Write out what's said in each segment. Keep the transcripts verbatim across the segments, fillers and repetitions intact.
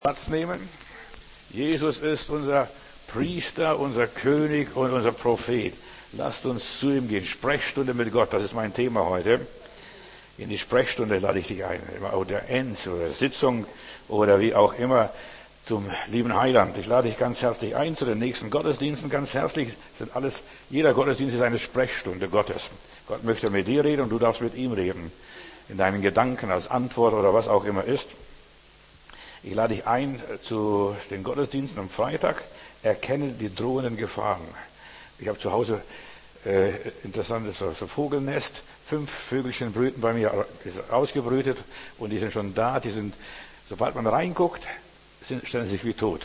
Platz nehmen. Jesus ist unser Priester, unser König und unser Prophet. Lasst uns zu ihm gehen. Sprechstunde mit Gott, das ist mein Thema heute. In die Sprechstunde lade ich dich ein. Oder Enz oder Sitzung oder wie auch immer zum lieben Heiland. Ich lade dich ganz herzlich ein zu den nächsten Gottesdiensten. Ganz herzlich sind alles, jeder Gottesdienst ist eine Sprechstunde Gottes. Gott möchte mit dir reden und du darfst mit ihm reden. In deinen Gedanken als Antwort oder was auch immer ist. Ich lade dich ein zu den Gottesdiensten am Freitag. Erkenne die drohenden Gefahren. Ich habe zu Hause äh, interessantes so Vogelnest. Fünf Vögelchen brüten bei mir, ist ausgebrütet und die sind schon da. Die sind, sobald man reinguckt, sind, stellen sie sich wie tot.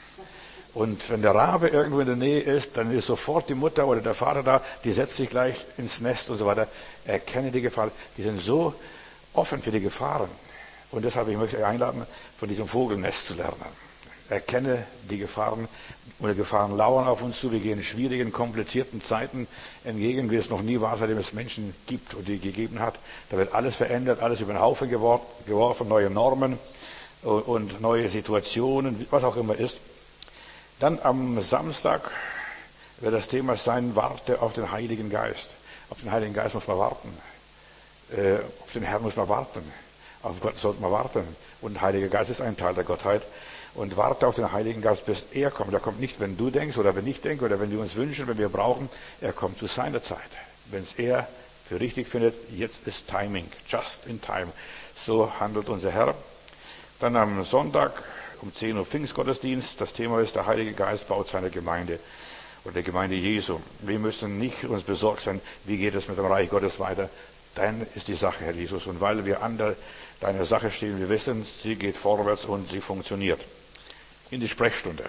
Und wenn der Rabe irgendwo in der Nähe ist, dann ist sofort die Mutter oder der Vater da, die setzt sich gleich ins Nest und so weiter. Erkenne die Gefahren. Die sind so offen für die Gefahren. Und deshalb ich möchte ich einladen, von diesem Vogelnest zu lernen. Erkenne die Gefahren, oder Gefahren lauern auf uns zu. Wir gehen schwierigen, komplizierten Zeiten entgegen, wie es noch nie war, seitdem es Menschen gibt und die gegeben hat. Da wird alles verändert, alles über den Haufen geworfen, neue Normen und neue Situationen, was auch immer ist. Dann am Samstag wird das Thema sein, warte auf den Heiligen Geist. Auf den Heiligen Geist muss man warten. Äh, auf den Herrn muss man warten. Auf Gott sollte man warten. Und der Heilige Geist ist ein Teil der Gottheit. Und warte auf den Heiligen Geist, bis er kommt. Er kommt nicht, wenn du denkst oder wenn ich denke oder wenn wir uns wünschen, wenn wir brauchen. Er kommt zu seiner Zeit. Wenn es er für richtig findet, jetzt ist Timing. Just in time. So handelt unser Herr. Dann am Sonntag um zehn Uhr Pfingstgottesdienst. Das Thema ist, der Heilige Geist baut seine Gemeinde. Oder der Gemeinde Jesu. Wir müssen nicht uns besorgt sein, wie geht es mit dem Reich Gottes weiter. Dann ist die Sache, Herr Jesus. Und weil wir an der, deiner Sache stehen, wir wissen, sie geht vorwärts und sie funktioniert. In die Sprechstunde.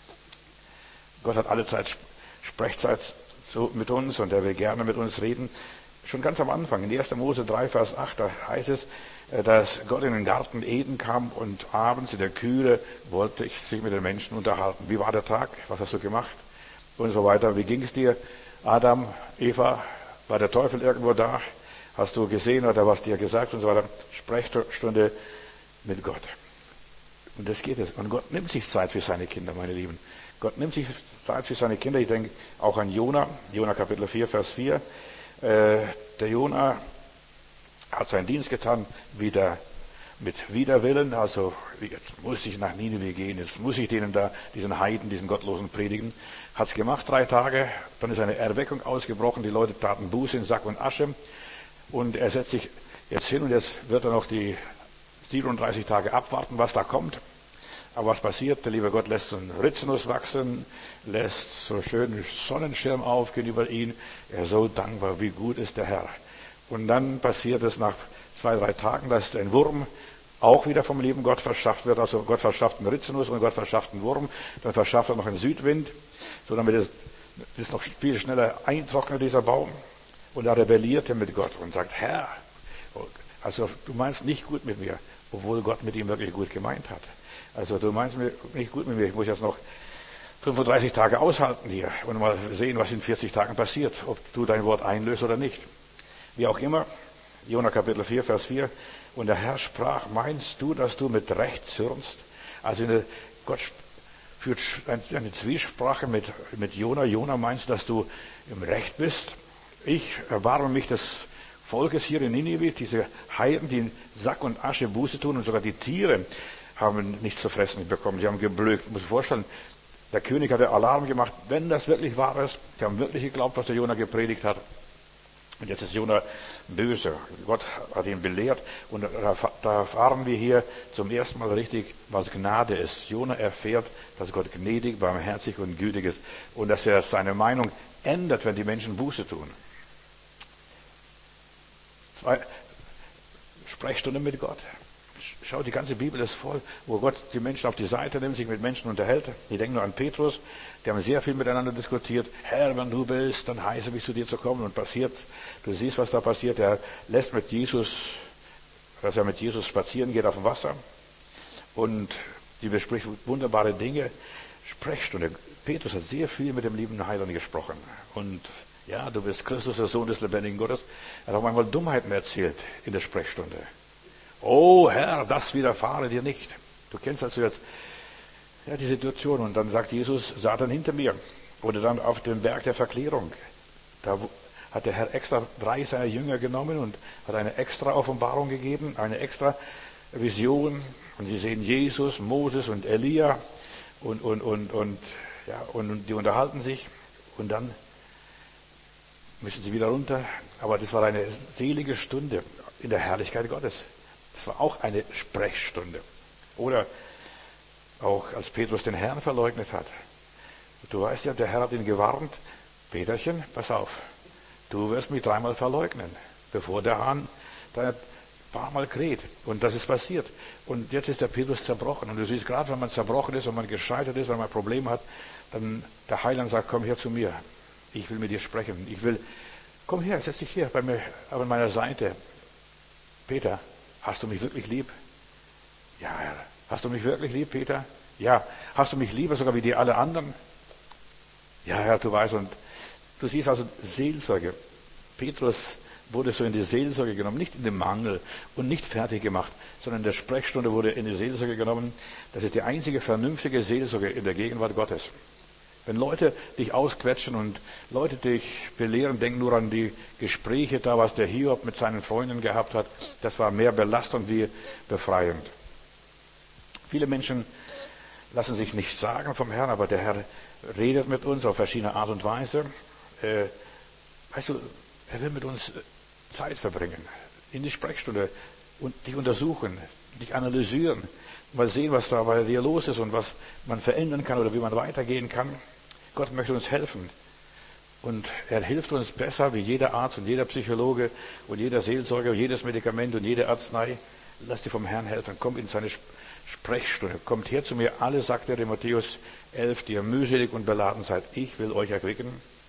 Gott hat alle Zeit Sprechzeit so mit uns und er will gerne mit uns reden. Schon ganz am Anfang, in erster Mose drei, Vers acht, da heißt es, dass Gott in den Garten Eden kam und abends in der Kühle wollte ich sich mit den Menschen unterhalten. Wie war der Tag? Was hast du gemacht? Und so weiter. Wie ging es dir? Adam, Eva, war der Teufel irgendwo da? Hast du gesehen oder was dir gesagt und so weiter? Sprechstunde mit Gott. Und das geht es. Und Gott nimmt sich Zeit für seine Kinder, meine Lieben. Gott nimmt sich Zeit für seine Kinder. Ich denke auch an Jona. Jona Kapitel vier, Vers vier. Äh, der Jona hat seinen Dienst getan, wieder mit Widerwillen. Also, jetzt muss ich nach Nineveh gehen. Jetzt muss ich denen da, diesen Heiden, diesen Gottlosen predigen. Hat's gemacht, drei Tage. Dann ist eine Erweckung ausgebrochen. Die Leute taten Buße in Sack und Asche. Und er setzt sich jetzt hin und jetzt wird er noch die siebenunddreißig Tage abwarten, was da kommt. Aber was passiert? Der liebe Gott lässt so einen Rizinus wachsen, lässt so schönen Sonnenschirm aufgehen über ihn. Er ist so dankbar, wie gut ist der Herr. Und dann passiert es nach zwei, drei Tagen, dass ein Wurm auch wieder vom lieben Gott verschafft wird. Also Gott verschafft einen Rizinus und Gott verschafft einen Wurm. Dann verschafft er noch einen Südwind, so damit es, es noch viel schneller eintrocknet, dieser Baum. Und er rebellierte mit Gott und sagt, Herr, also du meinst nicht gut mit mir, obwohl Gott mit ihm wirklich gut gemeint hat. Also du meinst nicht gut mit mir, ich muss jetzt noch fünfunddreißig Tage aushalten hier und mal sehen, was in vierzig Tagen passiert, ob du dein Wort einlöst oder nicht. Wie auch immer, Jona Kapitel vier, Vers vier, und der Herr sprach, meinst du, dass du mit Recht zürnst? Also eine, Gott führt eine Zwiesprache mit, mit Jona. Jona, meinst du, dass du im Recht bist? Ich erbarme mich des Volkes hier in Ninive, diese Heiden, die in Sack und Asche Buße tun und sogar die Tiere haben nichts zu fressen bekommen. Sie haben geblökt. Ich muss mir vorstellen, der König hatte Alarm gemacht, wenn das wirklich wahr ist. Sie haben wirklich geglaubt, was der Jona gepredigt hat. Und jetzt ist Jona böse. Gott hat ihn belehrt. Und da, da erfahren wir hier zum ersten Mal richtig, was Gnade ist. Jona erfährt, dass Gott gnädig, barmherzig und gütig ist. Und dass er seine Meinung ändert, wenn die Menschen Buße tun. Zwei, Sprechstunde mit Gott. Schau, die ganze Bibel ist voll, wo Gott die Menschen auf die Seite nimmt, sich mit Menschen unterhält. Ich denke nur an Petrus, die haben sehr viel miteinander diskutiert. Herr, wenn du willst, dann heiße mich zu dir zu kommen. Und passiert's. Du siehst, was da passiert. Er lässt mit Jesus, dass er mit Jesus spazieren geht auf dem Wasser. Und die bespricht wunderbare Dinge. Sprechstunde. Petrus hat sehr viel mit dem lieben Heiland gesprochen. Und ja, du bist Christus, der Sohn des lebendigen Gottes. Er hat auch manchmal Dummheiten erzählt in der Sprechstunde. Oh Herr, das widerfahre dir nicht. Du kennst also jetzt ja, die Situation. Und dann sagt Jesus, Satan hinter mir. Oder dann auf dem Berg der Verklärung. Da hat der Herr extra drei seiner Jünger genommen und hat eine extra Offenbarung gegeben, eine extra Vision. Und sie sehen Jesus, Moses und Elia und, und, und, und, ja, und die unterhalten sich. Und dann müssen sie wieder runter. Aber das war eine selige Stunde in der Herrlichkeit Gottes. Das war auch eine Sprechstunde. Oder auch als Petrus den Herrn verleugnet hat. Du weißt ja, der Herr hat ihn gewarnt. Peterchen, pass auf. Du wirst mich dreimal verleugnen, bevor der Hahn da ein paar Mal kräht. Und das ist passiert. Und jetzt ist der Petrus zerbrochen. Und du siehst, gerade wenn man zerbrochen ist, wenn man gescheitert ist, wenn man Probleme hat, dann der Heiland sagt, komm her zu mir. Ich will mit dir sprechen. Ich will, komm her, setz dich hier bei mir, an meiner Seite. Peter, hast du mich wirklich lieb? Ja, Herr. Hast du mich wirklich lieb, Peter? Ja. Hast du mich lieber sogar wie die alle anderen? Ja, Herr, du weißt. Und du siehst also Seelsorge. Petrus wurde so in die Seelsorge genommen, nicht in den Mangel und nicht fertig gemacht, sondern in der Sprechstunde wurde in die Seelsorge genommen. Das ist die einzige vernünftige Seelsorge in der Gegenwart Gottes. Wenn Leute dich ausquetschen und Leute dich belehren, denk nur an die Gespräche da, was der Hiob mit seinen Freunden gehabt hat. Das war mehr belastend wie befreiend. Viele Menschen lassen sich nichts sagen vom Herrn, aber der Herr redet mit uns auf verschiedene Art und Weise. Äh, weißt du, er will mit uns Zeit verbringen, in die Sprechstunde und dich untersuchen, dich analysieren, mal sehen, was da bei dir los ist und was man verändern kann oder wie man weitergehen kann. Gott möchte uns helfen. Und er hilft uns besser wie jeder Arzt und jeder Psychologe und jeder Seelsorger, jedes Medikament und jede Arznei. Lass dir vom Herrn helfen. Komm in seine Sprechstunde. Kommt her zu mir, alle, sagt er in Matthäus elf, die ihr mühselig und beladen seid. Ich will euch erquicken.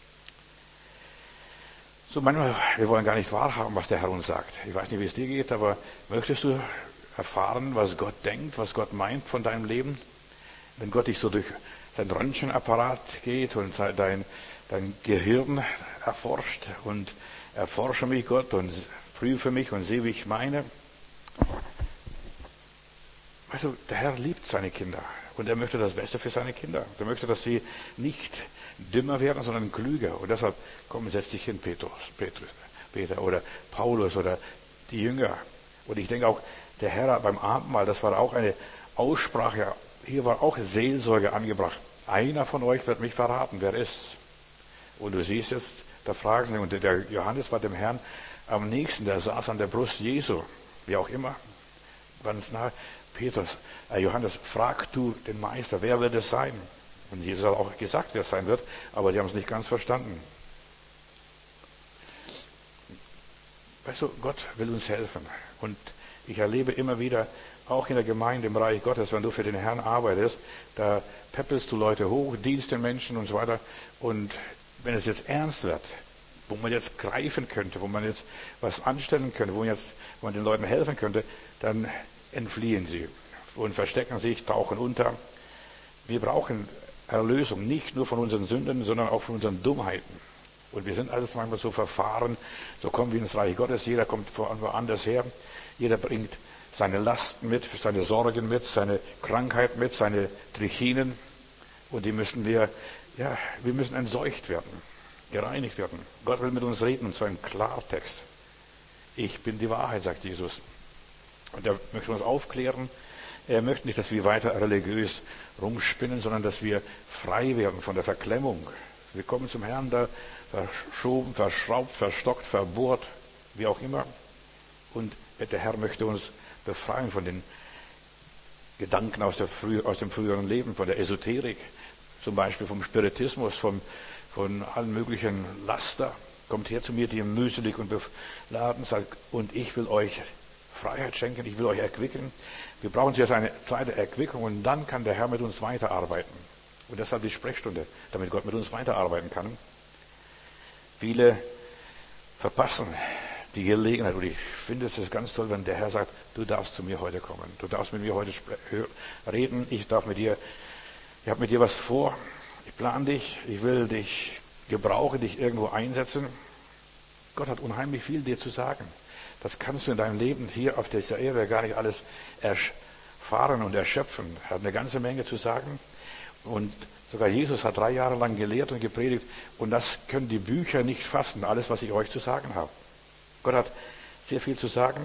So manchmal, wir wollen gar nicht wahrhaben, was der Herr uns sagt. Ich weiß nicht, wie es dir geht, aber möchtest du erfahren, was Gott denkt, was Gott meint von deinem Leben? Wenn Gott dich so durch sein Röntgenapparat geht und dein, dein Gehirn erforscht und erforsche mich, Gott, und prüfe mich und sehe, wie ich meine. Weißt du, der Herr liebt seine Kinder und er möchte das Beste für seine Kinder. Er möchte, dass sie nicht dümmer werden, sondern klüger. Und deshalb, komm, setz dich hin, Petrus, Petrus, Peter oder Paulus oder die Jünger. Und ich denke auch, der Herr beim Abendmahl, das war auch eine Aussprache, hier war auch Seelsorge angebracht. Einer von euch wird mich verraten, wer ist. Und du siehst jetzt, da fragen sie, und der Johannes war dem Herrn am nächsten, der saß an der Brust Jesu, wie auch immer, ganz nah. Petrus, äh Johannes, frag du den Meister, wer wird es sein? Und Jesus hat auch gesagt, wer es sein wird, aber die haben es nicht ganz verstanden. Weißt du, Gott will uns helfen. Und ich erlebe immer wieder, auch in der Gemeinde im Reich Gottes, wenn du für den Herrn arbeitest, da peppelst du Leute hoch, dienst den Menschen und so weiter. Und wenn es jetzt ernst wird, wo man jetzt greifen könnte, wo man jetzt was anstellen könnte, wo man jetzt wo man den Leuten helfen könnte, dann entfliehen sie und verstecken sich, tauchen unter. Wir brauchen Erlösung, nicht nur von unseren Sünden, sondern auch von unseren Dummheiten. Und wir sind alles manchmal so verfahren, so kommen wir ins Reich Gottes, jeder kommt von woanders her, jeder bringt seine Lasten mit, seine Sorgen mit, seine Krankheit mit, seine Trichinen, und die müssen wir, ja, wir müssen entseucht werden, gereinigt werden. Gott will mit uns reden, und zwar im Klartext. Ich bin die Wahrheit, sagt Jesus. Und er möchte uns aufklären. Er möchte nicht, dass wir weiter religiös rumspinnen, sondern dass wir frei werden von der Verklemmung. Wir kommen zum Herrn da verschoben, verschraubt, verstockt, verbohrt, wie auch immer. Und der Herr möchte uns befreien von den Gedanken aus, der früh, aus dem früheren Leben, von der Esoterik, zum Beispiel vom Spiritismus, vom, von allen möglichen Laster. Kommt her zu mir, die ihr mühselig und beladen seid, und ich will euch Freiheit schenken, ich will euch erquicken. Wir brauchen zuerst eine Zeit der Erquickung, und dann kann der Herr mit uns weiterarbeiten. Und deshalb die Sprechstunde, damit Gott mit uns weiterarbeiten kann. Viele verpassen die Gelegenheit, und ich finde es ist ganz toll, wenn der Herr sagt, du darfst zu mir heute kommen, du darfst mit mir heute reden, ich darf mit dir, ich habe mit dir was vor, ich plane dich, ich will dich gebrauchen, dich irgendwo einsetzen. Gott hat unheimlich viel dir zu sagen. Das kannst du in deinem Leben hier auf dieser Erde gar nicht alles fahren und erschöpfen. Er hat eine ganze Menge zu sagen. Und sogar Jesus hat drei Jahre lang gelehrt und gepredigt. Und das können die Bücher nicht fassen, alles, was ich euch zu sagen habe. Gott hat sehr viel zu sagen.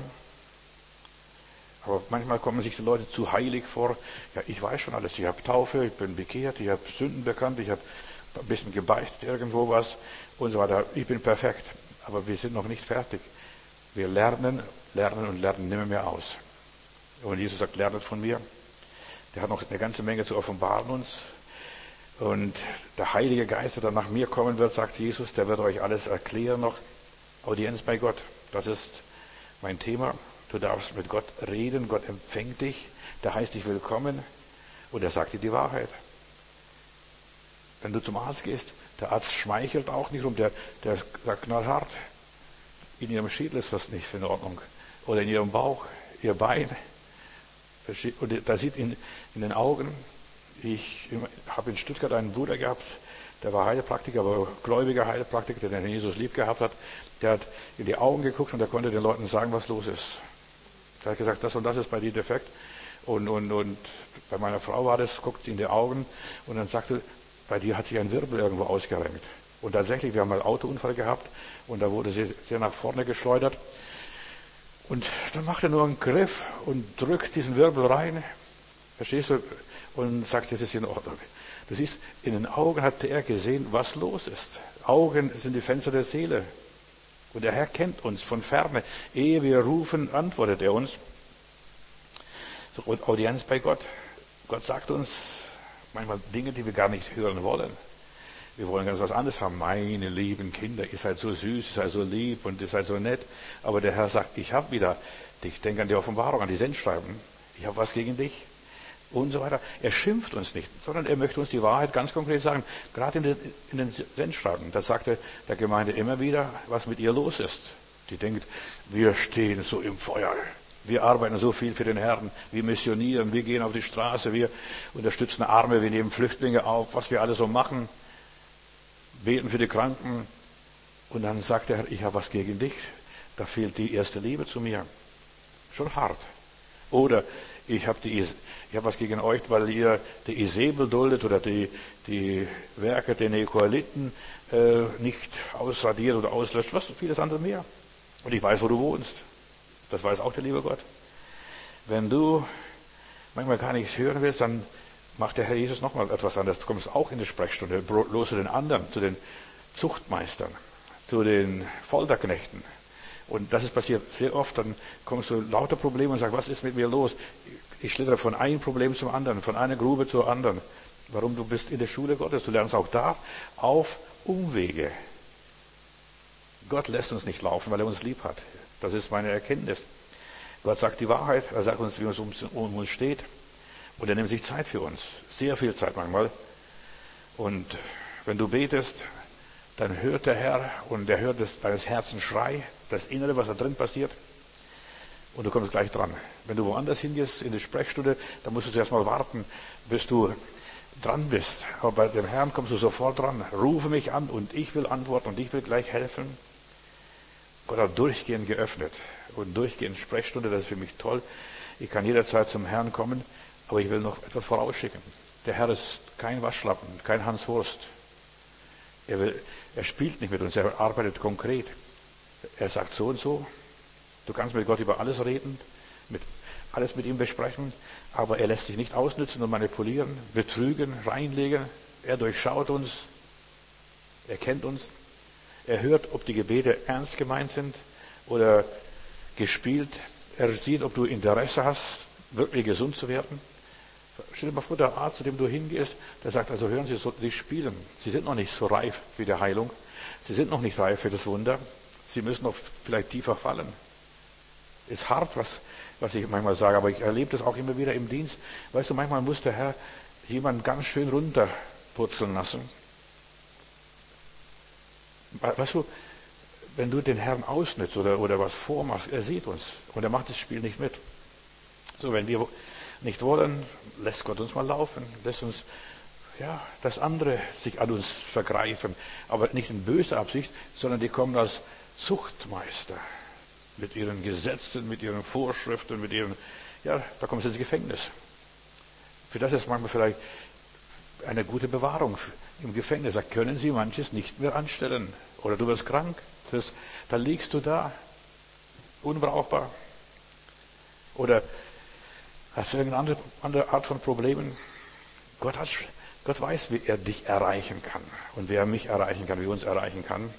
Aber manchmal kommen sich die Leute zu heilig vor. Ja, ich weiß schon alles. Ich habe Taufe, ich bin bekehrt, ich habe Sünden bekannt, ich habe ein bisschen gebeichtet, irgendwo was und so weiter. Ich bin perfekt. Aber wir sind noch nicht fertig. Wir lernen, lernen und lernen nimmer mehr aus. Und Jesus sagt, lernet von mir. Der hat noch eine ganze Menge zu offenbaren uns. Und der Heilige Geist, der dann nach mir kommen wird, sagt Jesus, der wird euch alles erklären noch. Audienz bei Gott, das ist mein Thema. Du darfst mit Gott reden, Gott empfängt dich, der heißt dich willkommen und er sagt dir die Wahrheit. Wenn du zum Arzt gehst, der Arzt schmeichelt auch nicht rum, der, der sagt knallhart, in ihrem Schädel ist was nicht in Ordnung. Oder in ihrem Bauch, ihr Bein. Und da sieht in, in den Augen, ich habe in Stuttgart einen Bruder gehabt, der war Heilpraktiker, aber gläubiger Heilpraktiker, der den Jesus lieb gehabt hat. Der hat in die Augen geguckt und der konnte den Leuten sagen, was los ist. Er hat gesagt, das und das ist bei dir defekt. Und, und, und bei meiner Frau war das, guckt sie in die Augen und dann sagte, bei dir hat sich ein Wirbel irgendwo ausgerenkt. Und tatsächlich, wir haben einen Autounfall gehabt und da wurde sie sehr nach vorne geschleudert. Und dann macht er nur einen Griff und drückt diesen Wirbel rein. Verstehst du? Und sagt, das ist in Ordnung. Du siehst, in den Augen hat er gesehen, was los ist. Augen sind die Fenster der Seele. Und der Herr kennt uns von ferne. Ehe wir rufen, antwortet er uns. So, und Audienz bei Gott. Gott sagt uns manchmal Dinge, die wir gar nicht hören wollen. Wir wollen ganz was anderes haben. Meine lieben Kinder, ihr seid so süß, ihr seid so lieb und ihr seid so nett. Aber der Herr sagt, ich habe wieder dich. Denk an die Offenbarung, an die Sendschreiben. Ich habe was gegen dich. Und so weiter. Er schimpft uns nicht, sondern er möchte uns die Wahrheit ganz konkret sagen. Gerade in den, in den Sendschreiben, da sagt er der Gemeinde immer wieder, was mit ihr los ist. Die denkt, wir stehen so im Feuer. Wir arbeiten so viel für den Herrn. Wir missionieren, wir gehen auf die Straße, wir unterstützen Arme, wir nehmen Flüchtlinge auf, was wir alles so machen. Beten für die Kranken. Und dann sagt der Herr, ich habe was gegen dich. Da fehlt die erste Liebe zu mir. Schon hart. Oder ich habe die, ich habe was gegen euch, weil ihr die Isabel duldet oder die, die Werke der Nekoeliten äh, nicht ausradiert oder auslöscht, was vieles andere mehr. Und ich weiß, wo du wohnst. Das weiß auch der liebe Gott. Wenn du manchmal gar nichts hören willst, dann macht der Herr Jesus nochmal etwas anderes. Du kommst auch in die Sprechstunde, bloß zu den anderen, zu den Zuchtmeistern, zu den Folterknechten. Und das ist passiert sehr oft, dann kommst du lauter Probleme und sagst, was ist mit mir los? Ich schlittere von einem Problem zum anderen, von einer Grube zur anderen. Warum? Du bist in der Schule Gottes, du lernst auch da auf Umwege. Gott lässt uns nicht laufen, weil er uns lieb hat. Das ist meine Erkenntnis. Gott sagt die Wahrheit, er sagt uns, wie es um, um uns steht. Und er nimmt sich Zeit für uns, sehr viel Zeit manchmal. Und wenn du betest, dann hört der Herr und er hört das, deines Herzens Schrei, das Innere, was da drin passiert. Und du kommst gleich dran. Wenn du woanders hingehst, in die Sprechstunde, dann musst du zuerst mal warten, bis du dran bist. Aber bei dem Herrn kommst du sofort dran. Rufe mich an und ich will antworten und ich will gleich helfen. Gott hat durchgehend geöffnet. Und durchgehend Sprechstunde, das ist für mich toll. Ich kann jederzeit zum Herrn kommen, aber ich will noch etwas vorausschicken. Der Herr ist kein Waschlappen, kein Hans Wurst. Er, will, er spielt nicht mit uns, er arbeitet konkret. Er sagt so und so. Du kannst mit Gott über alles reden, mit, alles mit ihm besprechen, aber er lässt sich nicht ausnützen und manipulieren, betrügen, reinlegen. Er durchschaut uns, er kennt uns, er hört, ob die Gebete ernst gemeint sind oder gespielt. Er sieht, ob du Interesse hast, wirklich gesund zu werden. Stell dir mal vor, der Arzt, zu dem du hingehst, der sagt, also hören Sie, Sie spielen. Sie sind noch nicht so reif für die Heilung. Sie sind noch nicht reif für das Wunder. Sie müssen noch vielleicht tiefer fallen. Ist hart, was, was ich manchmal sage, aber ich erlebe das auch immer wieder im Dienst. Weißt du, manchmal muss der Herr jemanden ganz schön runterputzeln lassen. Weißt du, wenn du den Herrn ausnützt oder, oder was vormachst, er sieht uns und er macht das Spiel nicht mit. So, wenn wir nicht wollen, lässt Gott uns mal laufen, lässt uns, ja, das andere sich an uns vergreifen, aber nicht in böser Absicht, sondern die kommen als Zuchtmeister mit ihren Gesetzen, mit ihren Vorschriften, mit ihren ja, da kommen sie ins Gefängnis. Für das ist manchmal vielleicht eine gute Bewahrung im Gefängnis. Da können sie manches nicht mehr anstellen. Oder du wirst krank, das, da liegst du da, unbrauchbar. Oder hast du irgendeine andere, andere Art von Problemen? Gott, hat, Gott weiß, wie er dich erreichen kann und wie er mich erreichen kann, wie er uns erreichen kann.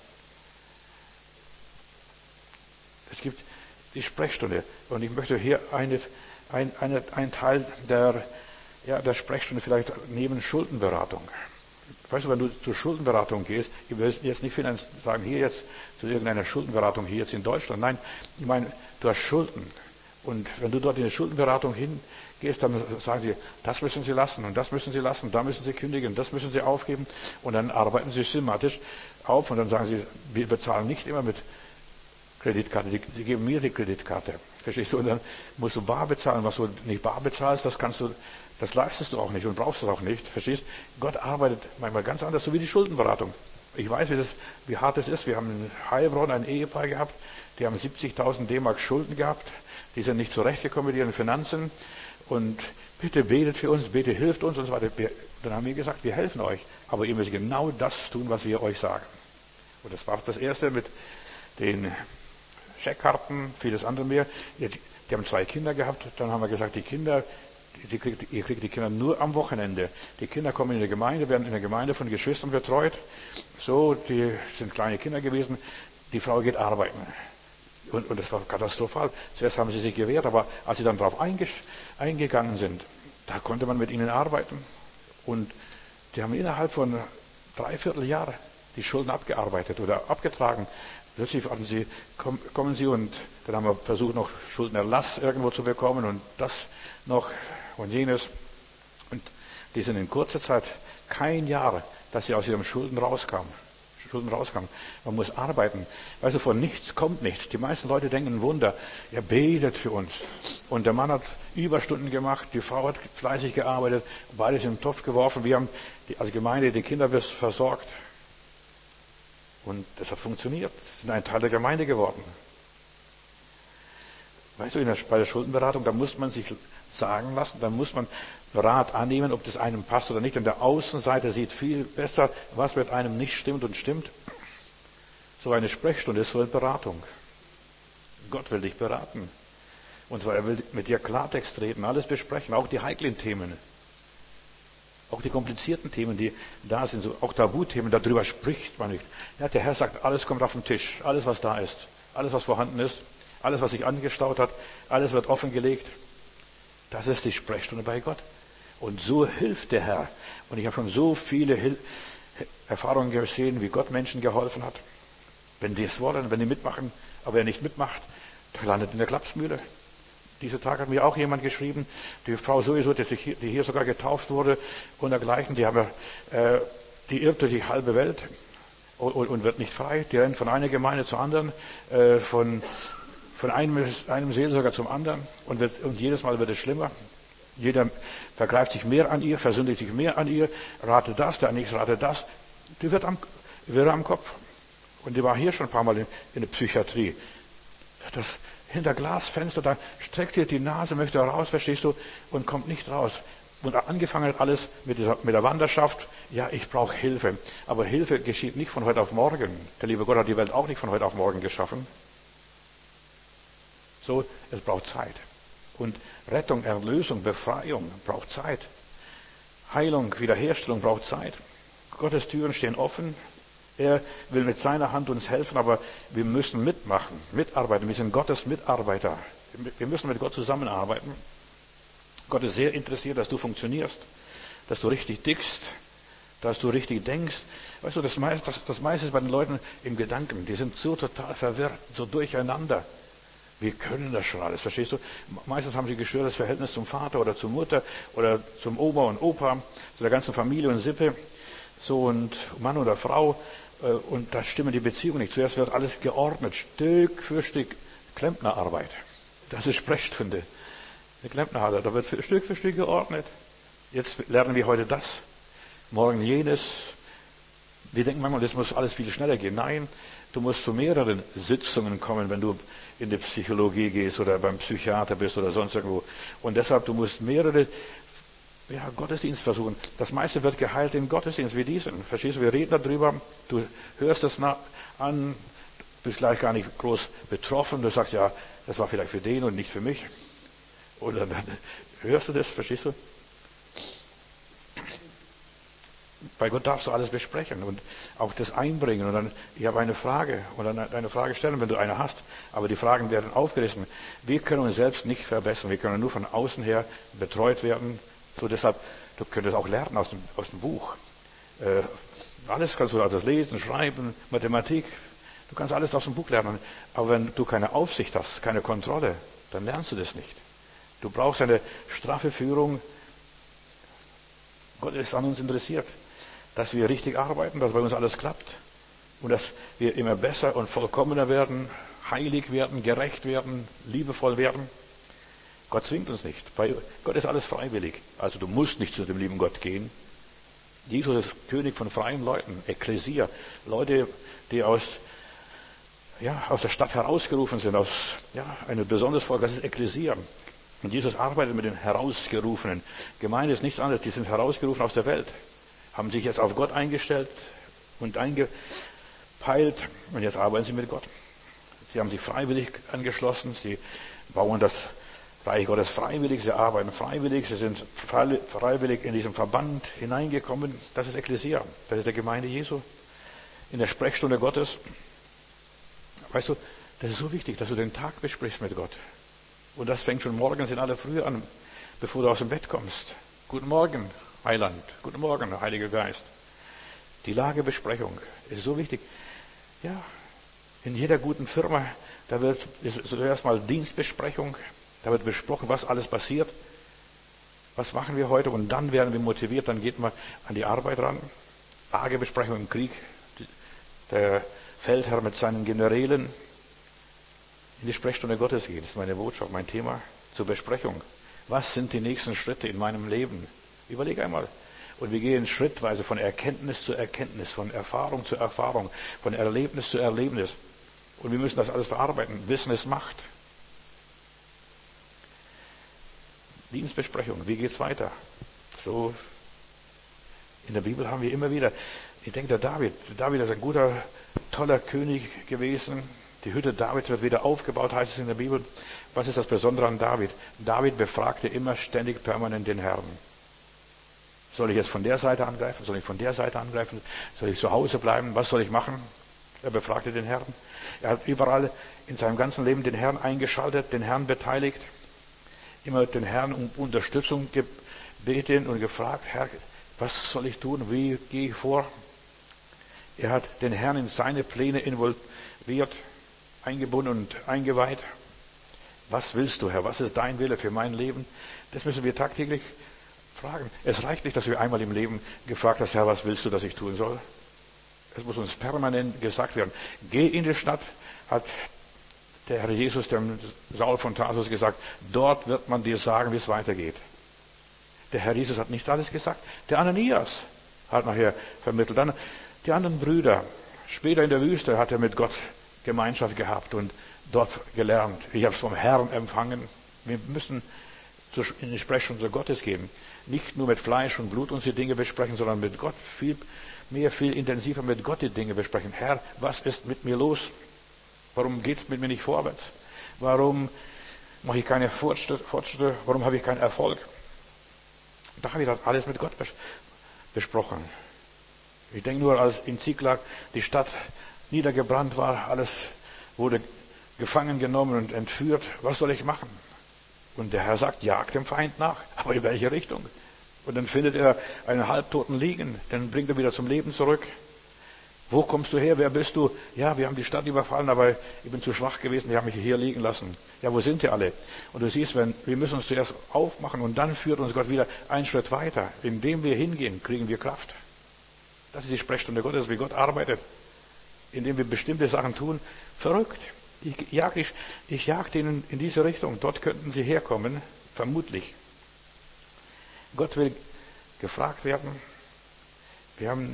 Es gibt die Sprechstunde und ich möchte hier eine, ein, eine, ein Teil der, ja, der Sprechstunde vielleicht neben Schuldenberatung. Weißt du, wenn du zur Schuldenberatung gehst, ich will jetzt nicht sagen, hier jetzt zu irgendeiner Schuldenberatung hier jetzt in Deutschland. Nein, ich meine, du hast Schulden. Und wenn du dort in die Schuldenberatung hingehst, dann sagen sie, das müssen sie lassen und das müssen sie lassen, da müssen sie kündigen, das müssen sie aufgeben. Und dann arbeiten sie systematisch auf und dann sagen sie, wir bezahlen nicht immer mit Kreditkarte, die, die geben mir die Kreditkarte. Verstehst du? Und dann musst du bar bezahlen. Was du nicht bar bezahlst, das kannst du, das leistest du auch nicht und brauchst es auch nicht. Verstehst? Gott arbeitet manchmal ganz anders, so wie die Schuldenberatung. Ich weiß, wie, das, wie hart es ist. Wir haben in Heilbronn ein Ehepaar gehabt, die haben siebzigtausend D-Mark Schulden gehabt. Die sind nicht zurechtgekommen mit ihren Finanzen. Und bitte betet für uns, bitte hilft uns und so weiter. Dann haben wir gesagt, wir helfen euch. Aber ihr müsst genau das tun, was wir euch sagen. Und das war das Erste mit den Scheckkarten, vieles andere mehr. Jetzt, die haben zwei Kinder gehabt. Dann haben wir gesagt, die Kinder, die kriegt, ihr kriegt die Kinder nur am Wochenende. Die Kinder kommen in die Gemeinde, werden in der Gemeinde von Geschwistern betreut. So, die sind kleine Kinder gewesen. Die Frau geht arbeiten. Und, und das war katastrophal. Zuerst haben sie sich gewehrt, aber als sie dann darauf eingegangen sind, da konnte man mit ihnen arbeiten. Und die haben innerhalb von dreiviertel Jahr die Schulden abgearbeitet oder abgetragen. Plötzlich hatten sie, komm, kommen sie und dann haben wir versucht, noch Schuldenerlass irgendwo zu bekommen und das noch und jenes. Und die sind in kurzer Zeit, kein Jahr, dass sie aus ihren Schulden rauskamen. Schulden rauskamen. Man muss arbeiten. Also von nichts kommt nichts. Die meisten Leute denken ein Wunder. Er betet für uns. Und der Mann hat Überstunden gemacht, die Frau hat fleißig gearbeitet, beides in den Topf geworfen. Wir haben die, als Gemeinde die Kinder versorgt. Und das hat funktioniert. Sie sind ein Teil der Gemeinde geworden. Weißt du, in der, bei der Schuldenberatung, da muss man sich sagen lassen, da muss man Rat annehmen, ob das einem passt oder nicht. Und der Außenseiter sieht viel besser, was mit einem nicht stimmt und stimmt. So eine Sprechstunde ist so eine Beratung. Gott will dich beraten. Und zwar, er will mit dir Klartext reden, alles besprechen, auch die heiklen Themen. Auch die komplizierten Themen, die da sind, so auch Tabuthemen, darüber spricht man nicht. Ja, der Herr sagt, alles kommt auf den Tisch, alles was da ist, alles was vorhanden ist, alles was sich angestaut hat, alles wird offengelegt. Das ist die Sprechstunde bei Gott. Und so hilft der Herr. Und ich habe schon so viele Hil- Erfahrungen gesehen, wie Gott Menschen geholfen hat. Wenn die es wollen, wenn die mitmachen, aber wer nicht mitmacht, der landet in der Klapsmühle. Dieser Tag hat mir auch jemand geschrieben, die Frau sowieso, die, hier, die hier sogar getauft wurde und dergleichen, die, haben, äh, die irrt durch die halbe Welt und, und, und wird nicht frei. Die rennt von einer Gemeinde zur anderen, äh, von, von einem, einem Seelsorger zum anderen und, wird, und jedes Mal wird es schlimmer. Jeder vergreift sich mehr an ihr, versündigt sich mehr an ihr, rate das, der nächste rate das. Die wird am, wird am Kopf. Und die war hier schon ein paar Mal in, in der Psychiatrie. Das, hinter Glasfenster, da streckt sie die Nase, möchte raus, verstehst du, und kommt nicht raus. Und angefangen hat alles mit, dieser, mit der Wanderschaft, ja, ich brauche Hilfe. Aber Hilfe geschieht nicht von heute auf morgen. Der liebe Gott hat die Welt auch nicht von heute auf morgen geschaffen. So, es braucht Zeit. Und Rettung, Erlösung, Befreiung braucht Zeit. Heilung, Wiederherstellung braucht Zeit. Gottes Türen stehen offen. Er will mit seiner Hand uns helfen, aber wir müssen mitmachen, mitarbeiten. Wir sind Gottes Mitarbeiter. Wir müssen mit Gott zusammenarbeiten. Gott ist sehr interessiert, dass du funktionierst, dass du richtig dickst, dass du richtig denkst. Weißt du, das meiste, das, das meiste ist bei den Leuten im Gedanken. Die sind so total verwirrt, so durcheinander. Wir können das schon alles, verstehst du? Meistens haben sie gestörtes Verhältnis zum Vater oder zur Mutter oder zum Oma und Opa, zu der ganzen Familie und Sippe. So und Mann oder Frau. Und da stimmen die Beziehungen nicht. Zuerst wird alles geordnet, Stück für Stück. Klempnerarbeit. Das ist Sprechstunde. Eine Klempnerarbeit. Da wird für Stück für Stück geordnet. Jetzt lernen wir heute das, morgen jenes. Wir denken manchmal, das muss alles viel schneller gehen. Nein, du musst zu mehreren Sitzungen kommen, wenn du in die Psychologie gehst oder beim Psychiater bist oder sonst irgendwo. Und deshalb, du musst mehrere ja, Gottesdienst versuchen. Das meiste wird geheilt in Gottesdienst wie diesen. Verstehst du? Wir reden darüber, du hörst es an, bist gleich gar nicht groß betroffen. Du sagst, ja, das war vielleicht für den und nicht für mich. Oder dann hörst du das, verstehst du? Bei Gott darfst du alles besprechen und auch das einbringen. Und dann, ich habe eine Frage und dann eine Frage stellen, wenn du eine hast. Aber die Fragen werden aufgerissen. Wir können uns selbst nicht verbessern. Wir können nur von außen her betreut werden. So deshalb, du könntest auch lernen aus dem, aus dem Buch. Äh, alles kannst du, also das Lesen, Schreiben, Mathematik. Du kannst alles aus dem Buch lernen. Aber wenn du keine Aufsicht hast, keine Kontrolle, dann lernst du das nicht. Du brauchst eine straffe Führung. Gott ist an uns interessiert, dass wir richtig arbeiten, dass bei uns alles klappt und dass wir immer besser und vollkommener werden, heilig werden, gerecht werden, liebevoll werden. Gott zwingt uns nicht. Bei Gott ist alles freiwillig. Also du musst nicht zu dem lieben Gott gehen. Jesus ist König von freien Leuten, Ekklesia, Leute, die aus, ja, aus der Stadt herausgerufen sind, aus ja, einem besonders Volk, das ist Ekklesia. Und Jesus arbeitet mit den Herausgerufenen. Gemeinde ist nichts anderes, die sind herausgerufen aus der Welt, haben sich jetzt auf Gott eingestellt und eingepeilt und jetzt arbeiten sie mit Gott. Sie haben sich freiwillig angeschlossen, sie bauen das Reich Gottes freiwillig, sie arbeiten freiwillig, sie sind freiwillig in diesen Verband hineingekommen. Das ist Ekklesia, das ist der Gemeinde Jesu. In der Sprechstunde Gottes, weißt du, das ist so wichtig, dass du den Tag besprichst mit Gott. Und das fängt schon morgens in aller Früh an, bevor du aus dem Bett kommst. Guten Morgen, Heiland. Guten Morgen, Heiliger Geist. Die Lagebesprechung ist so wichtig. Ja, in jeder guten Firma, da wird zuerst mal Dienstbesprechung, da wird besprochen, was alles passiert. Was machen wir heute? Und dann werden wir motiviert, dann geht man an die Arbeit ran. Lagebesprechung im Krieg. Der Feldherr mit seinen Generälen. In die Sprechstunde Gottes geht. Das ist meine Botschaft, mein Thema zur Besprechung. Was sind die nächsten Schritte in meinem Leben? Überleg einmal. Und wir gehen schrittweise von Erkenntnis zu Erkenntnis, von Erfahrung zu Erfahrung, von Erlebnis zu Erlebnis. Und wir müssen das alles verarbeiten. Wissen ist Macht. Dienstbesprechung. Wie geht's weiter? So. In der Bibel haben wir immer wieder, ich denke, der David, der David ist ein guter, toller König gewesen. Die Hütte Davids wird wieder aufgebaut, heißt es in der Bibel. Was ist das Besondere an David? David befragte immer ständig permanent den Herrn. Soll ich jetzt von der Seite angreifen? Soll ich von der Seite angreifen? Soll ich zu Hause bleiben? Was soll ich machen? Er befragte den Herrn. Er hat überall in seinem ganzen Leben den Herrn eingeschaltet, den Herrn beteiligt. Immer den Herrn um Unterstützung gebeten und gefragt, Herr, was soll ich tun? Wie gehe ich vor? Er hat den Herrn in seine Pläne involviert, eingebunden und eingeweiht. Was willst du, Herr? Was ist dein Wille für mein Leben? Das müssen wir tagtäglich fragen. Es reicht nicht, dass wir einmal im Leben gefragt haben, Herr, was willst du, dass ich tun soll? Es muss uns permanent gesagt werden. Geh in die Stadt, hat der Herr Jesus dem Saul von Tarsus gesagt, dort wird man dir sagen, wie es weitergeht. Der Herr Jesus hat nicht alles gesagt. Der Ananias hat nachher vermittelt. Dann die anderen Brüder. Später in der Wüste hat er mit Gott Gemeinschaft gehabt und dort gelernt. Ich habe es vom Herrn empfangen. Wir müssen in die Sprechstunde Gottes gehen. Nicht nur mit Fleisch und Blut unsere Dinge besprechen, sondern mit Gott viel mehr, viel intensiver mit Gott die Dinge besprechen. Herr, was ist mit mir los? Warum geht es mit mir nicht vorwärts? Warum mache ich keine Fortschritte? Warum habe ich keinen Erfolg? David hat alles mit Gott besprochen. Ich denke nur, als in Ziklag die Stadt niedergebrannt war, alles wurde gefangen genommen und entführt. Was soll ich machen? Und der Herr sagt, jagt dem Feind nach. Aber in welche Richtung? Und dann findet er einen Halbtoten liegen. Dann bringt er wieder zum Leben zurück. Wo kommst du her? Wer bist du? Ja, wir haben die Stadt überfallen, aber ich bin zu schwach gewesen. Die haben mich hier liegen lassen. Ja, wo sind die alle? Und du siehst, wenn, wir müssen uns zuerst aufmachen und dann führt uns Gott wieder einen Schritt weiter. Indem wir hingehen, kriegen wir Kraft. Das ist die Sprechstunde Gottes, wie Gott arbeitet. Indem wir bestimmte Sachen tun. Verrückt. Ich jag, ich, ich jag denen in diese Richtung. Dort könnten sie herkommen. Vermutlich. Gott will gefragt werden. Wir haben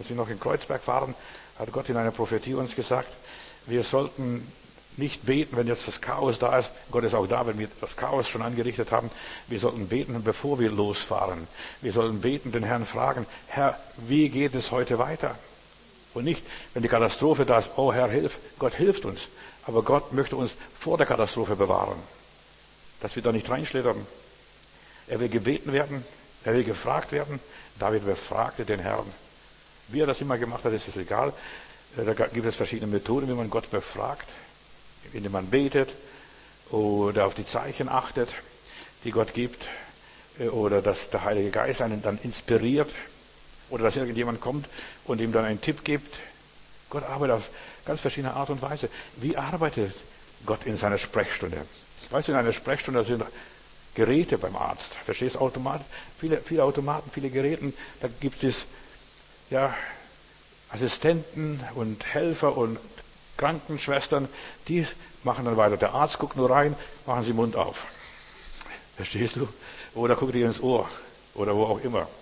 Als wir noch in Kreuzberg waren, hat Gott in einer Prophetie uns gesagt, wir sollten nicht beten, wenn jetzt das Chaos da ist. Gott ist auch da, wenn wir das Chaos schon angerichtet haben. Wir sollten beten, bevor wir losfahren. Wir sollten beten, den Herrn fragen, Herr, wie geht es heute weiter? Und nicht, wenn die Katastrophe da ist, oh Herr, hilf. Gott hilft uns. Aber Gott möchte uns vor der Katastrophe bewahren. Dass wir da nicht reinschlittern. Er will gebeten werden. Er will gefragt werden. David befragte den Herrn. Wie er das immer gemacht hat, ist es egal. Da gibt es verschiedene Methoden, wie man Gott befragt. Indem man betet oder auf die Zeichen achtet, die Gott gibt, oder dass der Heilige Geist einen dann inspiriert, oder dass irgendjemand kommt und ihm dann einen Tipp gibt. Gott arbeitet auf ganz verschiedene Art und Weise. Wie arbeitet Gott in seiner Sprechstunde? Weißt du, in einer Sprechstunde sind Geräte beim Arzt. Verstehst du? Automat, viele, viele Automaten, viele Geräte. Da gibt es ja Assistenten und Helfer und Krankenschwestern, die machen dann weiter. Der Arzt guckt nur rein, machen sie den Mund auf. Verstehst du? Oder guckt ihr ins Ohr. Oder wo auch immer.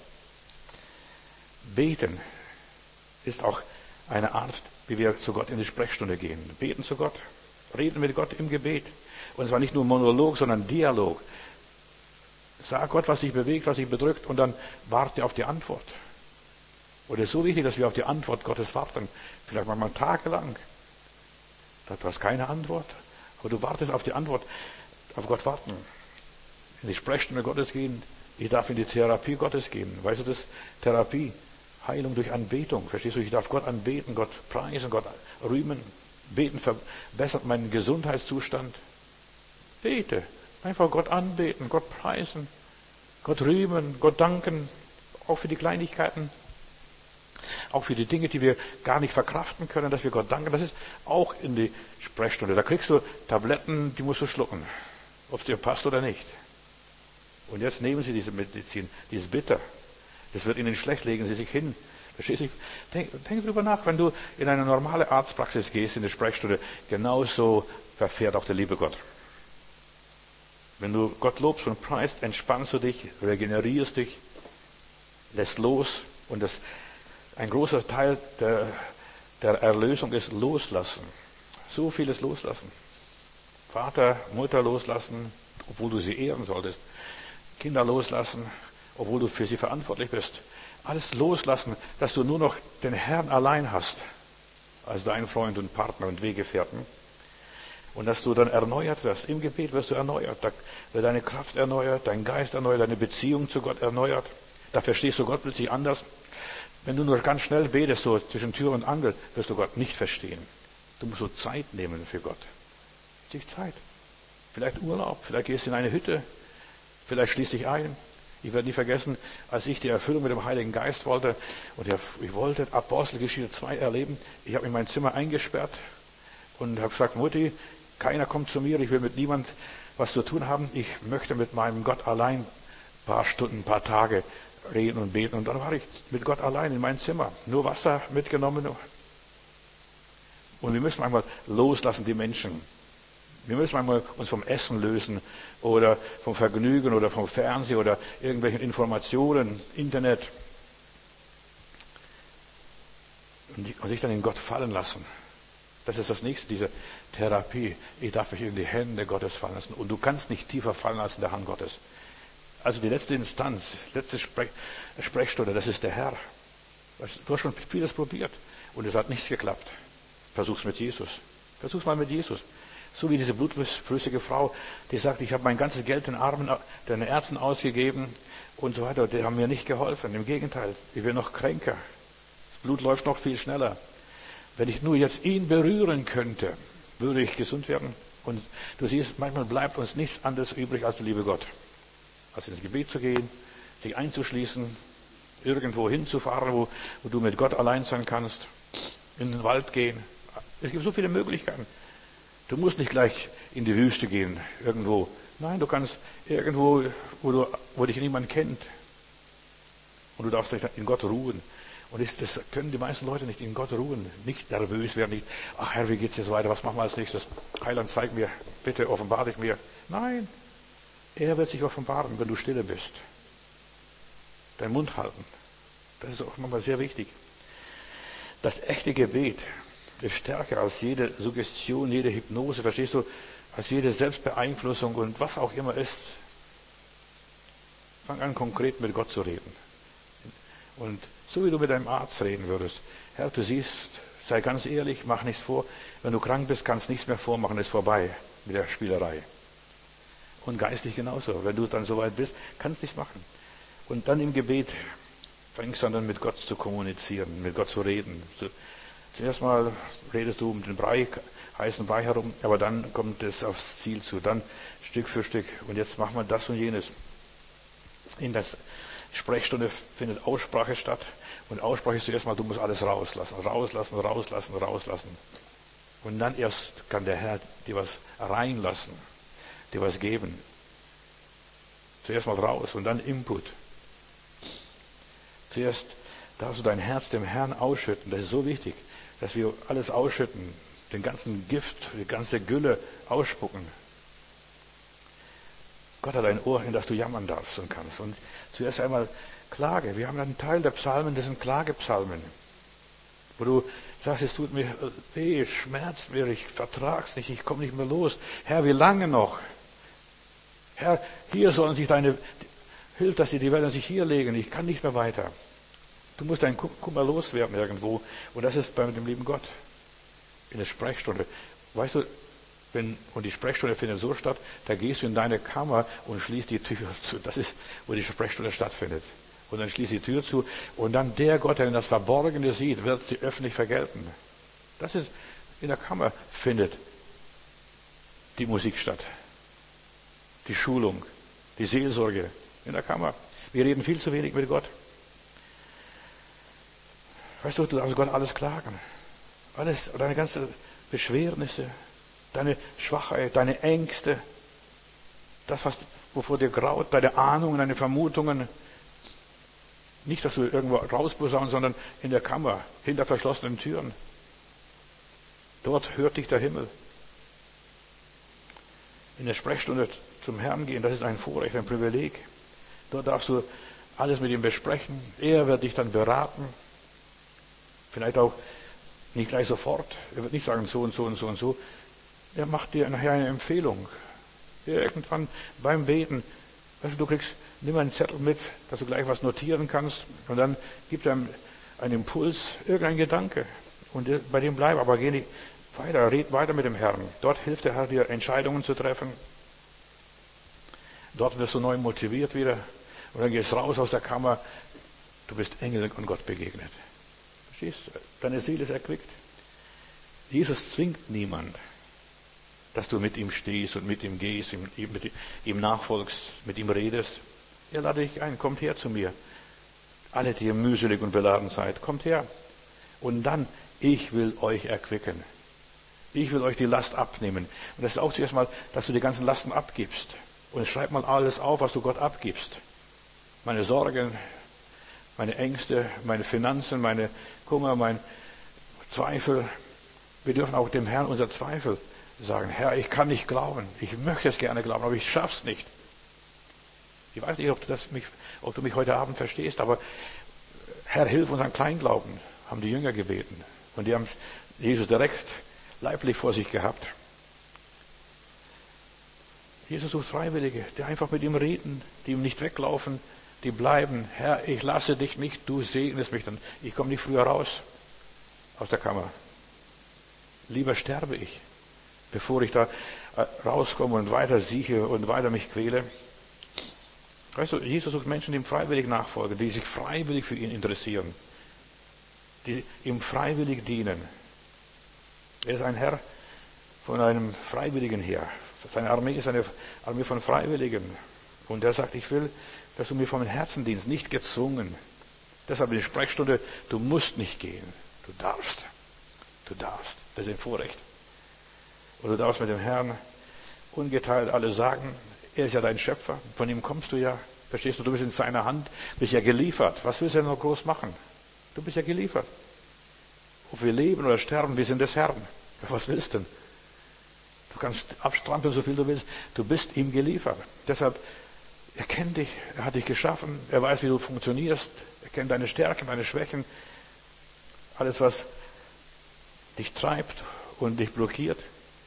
Beten ist auch eine Art, wie wir zu Gott in die Sprechstunde gehen. Beten zu Gott. Reden mit Gott im Gebet. Und zwar nicht nur Monolog, sondern Dialog. Sag Gott, was dich bewegt, was dich bedrückt, und dann warte auf die Antwort. Und es ist so wichtig, dass wir auf die Antwort Gottes warten. Vielleicht manchmal tagelang. Du hast keine Antwort, aber du wartest auf die Antwort, auf Gott warten. In die Sprechstunde Gottes gehen, ich darf in die Therapie Gottes gehen. Weißt du das? Therapie, Heilung durch Anbetung. Verstehst du? Ich darf Gott anbeten, Gott preisen, Gott rühmen. Beten verbessert meinen Gesundheitszustand. Bete. Einfach Gott anbeten, Gott preisen, Gott rühmen, Gott danken. Auch für die Kleinigkeiten. Auch für die Dinge, die wir gar nicht verkraften können, dass wir Gott danken. Das ist auch in die Sprechstunde. Da kriegst du Tabletten, die musst du schlucken. Ob es dir passt oder nicht. Und jetzt nehmen Sie diese Medizin. Die ist bitter. Das wird Ihnen schlecht, legen Sie sich hin. Verstehst du? Denk, denk drüber nach, wenn du in eine normale Arztpraxis gehst, in die Sprechstunde, genauso verfährt auch der liebe Gott. Wenn du Gott lobst und preist, entspannst du dich, regenerierst dich, lässt los. Und das ein großer Teil der, der Erlösung ist Loslassen. So vieles loslassen. Vater, Mutter loslassen, obwohl du sie ehren solltest. Kinder loslassen, obwohl du für sie verantwortlich bist. Alles loslassen, dass du nur noch den Herrn allein hast, als dein Freund und Partner und Weggefährten. Und dass du dann erneuert wirst. Im Gebet wirst du erneuert. Da wird deine Kraft erneuert, dein Geist erneuert, deine Beziehung zu Gott erneuert. Da verstehst du Gott plötzlich anders. Wenn du nur ganz schnell betest, so zwischen Tür und Angel, wirst du Gott nicht verstehen. Du musst so Zeit nehmen für Gott. Sich Zeit. Vielleicht Urlaub, vielleicht gehst du in eine Hütte, vielleicht schließt dich ein. Ich werde nie vergessen, als ich die Erfüllung mit dem Heiligen Geist wollte, und ich wollte Apostelgeschichte zwei erleben, ich habe mich in mein Zimmer eingesperrt und habe gesagt, Mutti, keiner kommt zu mir, ich will mit niemand was zu tun haben, ich möchte mit meinem Gott allein ein paar Stunden, ein paar Tage reden und beten. Und dann war ich mit Gott allein in meinem Zimmer. Nur Wasser mitgenommen. Und wir müssen einmal loslassen, die Menschen. Wir müssen einmal uns vom Essen lösen oder vom Vergnügen oder vom Fernsehen oder irgendwelchen Informationen, Internet. Und sich dann in Gott fallen lassen. Das ist das Nächste, diese Therapie. Ich darf mich in die Hände Gottes fallen lassen. Und du kannst nicht tiefer fallen als in der Hand Gottes. Also die letzte Instanz, letzte Sprech, Sprechstunde, das ist der Herr. Du hast schon vieles probiert und es hat nichts geklappt. Versuch's mit Jesus. Versuch's mal mit Jesus. So wie diese blutflüssige Frau, die sagt, ich habe mein ganzes Geld den Armen, den Ärzten ausgegeben und so weiter. Die haben mir nicht geholfen. Im Gegenteil, ich bin noch kränker. Das Blut läuft noch viel schneller. Wenn ich nur jetzt ihn berühren könnte, würde ich gesund werden. Und du siehst, manchmal bleibt uns nichts anderes übrig als der liebe Gott. Also ins Gebet zu gehen, sich einzuschließen, irgendwo hinzufahren, wo, wo du mit Gott allein sein kannst, in den Wald gehen. Es gibt so viele Möglichkeiten. Du musst nicht gleich in die Wüste gehen, irgendwo. Nein, du kannst irgendwo, wo, du, wo dich niemand kennt. Und du darfst dich in Gott ruhen. Und das, das können die meisten Leute nicht, in Gott ruhen. Nicht nervös werden, nicht, ach Herr, wie geht's jetzt weiter, was machen wir als nächstes? Heiland, zeig mir, bitte offenbar dich mir. Nein. Er wird sich offenbaren, wenn du stille bist. Deinen Mund halten. Das ist auch nochmal sehr wichtig. Das echte Gebet ist stärker als jede Suggestion, jede Hypnose, verstehst du, als jede Selbstbeeinflussung und was auch immer ist. Fang an, konkret mit Gott zu reden. Und so wie du mit deinem Arzt reden würdest. Herr, du siehst, sei ganz ehrlich, mach nichts vor. Wenn du krank bist, kannst nichts mehr vormachen, ist vorbei mit der Spielerei. Und geistlich genauso. Wenn du dann soweit bist, kannst nichts machen. Und dann im Gebet fängst du dann mit Gott zu kommunizieren, mit Gott zu reden. Zuerst mal redest du um den Brei, heißen Brei herum, aber dann kommt es aufs Ziel zu. Dann Stück für Stück. Und jetzt machen wir das und jenes. In der Sprechstunde findet Aussprache statt. Und Aussprache ist zuerst mal, du musst alles rauslassen, rauslassen, rauslassen, rauslassen. Und dann erst kann der Herr dir was reinlassen, dir was geben. Zuerst mal raus und dann Input. Zuerst darfst du dein Herz dem Herrn ausschütten. Das ist so wichtig, dass wir alles ausschütten, den ganzen Gift, die ganze Gülle ausspucken. Gott hat ein Ohr, in das du jammern darfst und kannst. Und zuerst einmal Klage. Wir haben einen Teil der Psalmen, das sind Klagepsalmen. Wo du sagst, es tut mir weh, es schmerzt mir, ich vertrag's nicht, ich komme nicht mehr los. Herr, wie lange noch? Herr, hier sollen sich deine, hilf, dass die, die werden sich hier legen, ich kann nicht mehr weiter. Du musst deinen Kummer loswerden irgendwo. Und das ist bei dem lieben Gott. In der Sprechstunde. Weißt du, wenn, und die Sprechstunde findet so statt, da gehst du in deine Kammer und schließt die Tür zu. Das ist, wo die Sprechstunde stattfindet. Und dann schließt die Tür zu. Und dann der Gott, der in das Verborgene sieht, wird sie öffentlich vergelten. Das ist, in der Kammer findet die Musik statt. Die Schulung, die Seelsorge in der Kammer. Wir reden viel zu wenig mit Gott. Weißt du, du darfst Gott alles klagen. Alles, deine ganzen Beschwernisse, deine Schwachheit, deine Ängste, das, was, wovor dir graut, deine Ahnungen, deine Vermutungen. Nicht, dass du irgendwo rausposaunst, sondern in der Kammer, hinter verschlossenen Türen. Dort hört dich der Himmel. In der Sprechstunde zum Herrn gehen, das ist ein Vorrecht, ein Privileg. Dort darfst du alles mit ihm besprechen. Er wird dich dann beraten. Vielleicht auch nicht gleich sofort. Er wird nicht sagen, so und so und so und so. Er macht dir nachher eine Empfehlung. Irgendwann beim Beten, weißt du, du kriegst, nimm einen Zettel mit, dass du gleich was notieren kannst. Und dann gibt er einem einen Impuls, irgendein Gedanke. Und bei dem bleib, aber geh nicht weiter, red weiter mit dem Herrn. Dort hilft der Herr dir, Entscheidungen zu treffen. Dort wirst du neu motiviert wieder. Und dann gehst du raus aus der Kammer. Du bist Engel und Gott begegnet. Verstehst du? Deine Seele ist erquickt. Jesus zwingt niemand, dass du mit ihm stehst und mit ihm gehst, ihm, mit ihm nachfolgst, mit ihm redest. Er lade dich ein, kommt her zu mir. Alle, die ihr mühselig und beladen seid, kommt her. Und dann, ich will euch erquicken. Ich will euch die Last abnehmen. Und das ist auch zuerst mal, dass du die ganzen Lasten abgibst. Und schreib mal alles auf, was du Gott abgibst. Meine Sorgen, meine Ängste, meine Finanzen, meine Kummer, mein Zweifel. Wir dürfen auch dem Herrn unser Zweifel sagen. Herr, ich kann nicht glauben. Ich möchte es gerne glauben, aber ich schaff's nicht. Ich weiß nicht, ob du, das mich, ob du mich heute Abend verstehst, aber Herr, hilf uns an Kleinglauben, haben die Jünger gebeten. Und die haben Jesus direkt leiblich vor sich gehabt. Jesus sucht Freiwillige, die einfach mit ihm reden, die ihm nicht weglaufen, die bleiben. Herr, ich lasse dich nicht, du segnest mich dann. Ich komme nicht früher raus aus der Kammer. Lieber sterbe ich, bevor ich da rauskomme und weiter sieche und weiter mich quäle. Weißt du, Jesus sucht Menschen, die ihm freiwillig nachfolgen, die sich freiwillig für ihn interessieren, die ihm freiwillig dienen. Er ist ein Herr von einem Freiwilligen her. Seine Armee ist eine Armee von Freiwilligen. Und er sagt, ich will, dass du mir vom Herzen dienst, nicht gezwungen. Deshalb in die Sprechstunde, du musst nicht gehen. Du darfst. Du darfst. Das ist ein Vorrecht. Und du darfst mit dem Herrn ungeteilt alles sagen. Er ist ja dein Schöpfer. Von ihm kommst du ja. Verstehst du, du bist in seiner Hand, bist ja geliefert. Was willst du denn noch groß machen? Du bist ja geliefert. Ob wir leben oder sterben, wir sind des Herrn. Was willst du denn? Du kannst abstrampeln, so viel du willst. Du bist ihm geliefert. Deshalb, er kennt dich, er hat dich geschaffen, er weiß, wie du funktionierst, er kennt deine Stärken, deine Schwächen. alles, was dich treibt und dich blockiert.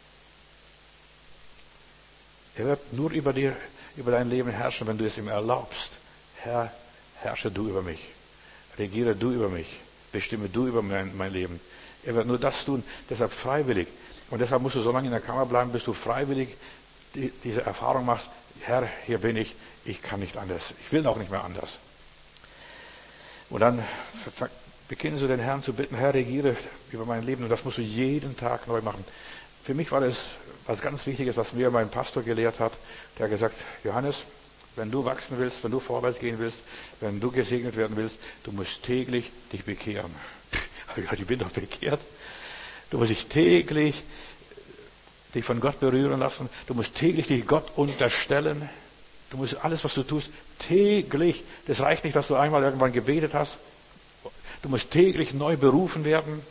Er wird nur über dir, über dein Leben herrschen, wenn du es ihm erlaubst. Herr, herrsche du über mich. Regiere du über mich. Bestimme du über mein, mein Leben. Er wird nur das tun, deshalb freiwillig. Und deshalb musst du so lange in der Kammer bleiben, bis du freiwillig die, diese Erfahrung machst. Herr, hier bin ich. Ich kann nicht anders. Ich will auch nicht mehr anders. Und dann beginnst du den Herrn zu bitten, Herr, regiere über mein Leben. Und das musst du jeden Tag neu machen. Für mich war das was ganz Wichtiges, was mir mein Pastor gelehrt hat. Der hat gesagt, Johannes, wenn du wachsen willst, wenn du vorwärts gehen willst, wenn du gesegnet werden willst, du musst täglich dich bekehren. Ich bin doch bekehrt. Du musst dich täglich dich von Gott berühren lassen. Du musst täglich dich Gott unterstellen. Du musst alles, was du tust, täglich. Das reicht nicht, dass du einmal irgendwann gebetet hast. Du musst täglich neu berufen werden.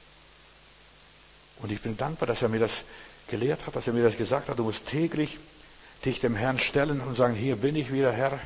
Und ich bin dankbar, dass er mir das gelehrt hat, dass er mir das gesagt hat. Du musst täglich dich dem Herrn stellen und sagen, hier bin ich wieder, Herr.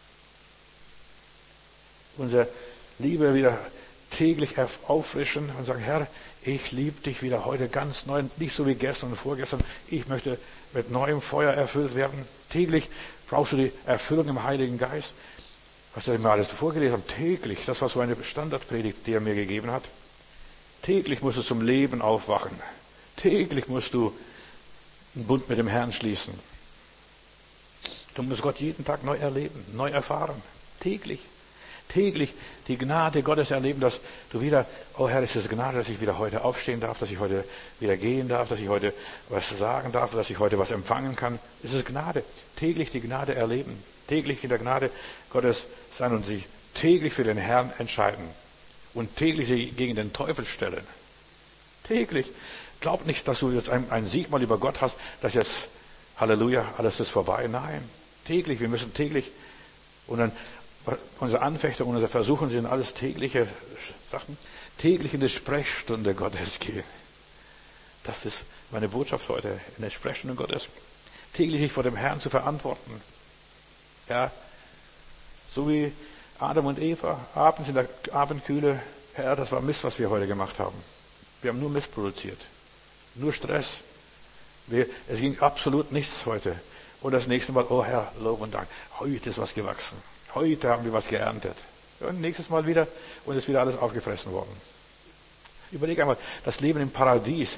Unsere Liebe wieder täglich auffrischen und sagen, Herr, ich liebe dich wieder heute ganz neu, nicht so wie gestern und vorgestern. Ich möchte mit neuem Feuer erfüllt werden. Täglich brauchst du die Erfüllung im Heiligen Geist. Was er mir alles vorgelesen hat, täglich, das war so eine Standardpredigt, die er mir gegeben hat. Täglich musst du zum Leben aufwachen. Täglich musst du einen Bund mit dem Herrn schließen. Du musst Gott jeden Tag neu erleben, neu erfahren. Täglich. Täglich die Gnade Gottes erleben, dass du wieder, oh Herr, es ist Gnade, dass ich wieder heute aufstehen darf, dass ich heute wieder gehen darf, dass ich heute was sagen darf, dass ich heute was empfangen kann. Es ist Gnade. Täglich die Gnade erleben. Täglich in der Gnade Gottes sein und sich täglich für den Herrn entscheiden. Und täglich sie gegen den Teufel stellen. Täglich. Glaub nicht, dass du jetzt einen, einen Sieg mal über Gott hast, dass jetzt, Halleluja, alles ist vorbei. Nein. Täglich, wir müssen täglich, und dann, unsere Anfechtungen, unsere Versuchungen sind alles tägliche Sachen, täglich in die Sprechstunde Gottes gehen. Das ist meine Botschaft heute, in der Sprechstunde Gottes. Täglich sich vor dem Herrn zu verantworten. Ja, so wie Adam und Eva, abends in der Abendkühle, Herr, das war Mist, was wir heute gemacht haben. Wir haben nur Mist produziert. Nur Stress. Wir, es ging absolut nichts heute. Und das nächste Mal, oh Herr, Lob und Dank, heute ist was gewachsen. Heute haben wir was geerntet. Und nächstes Mal wieder, und es ist wieder alles aufgefressen worden. Überleg einmal, das Leben im Paradies,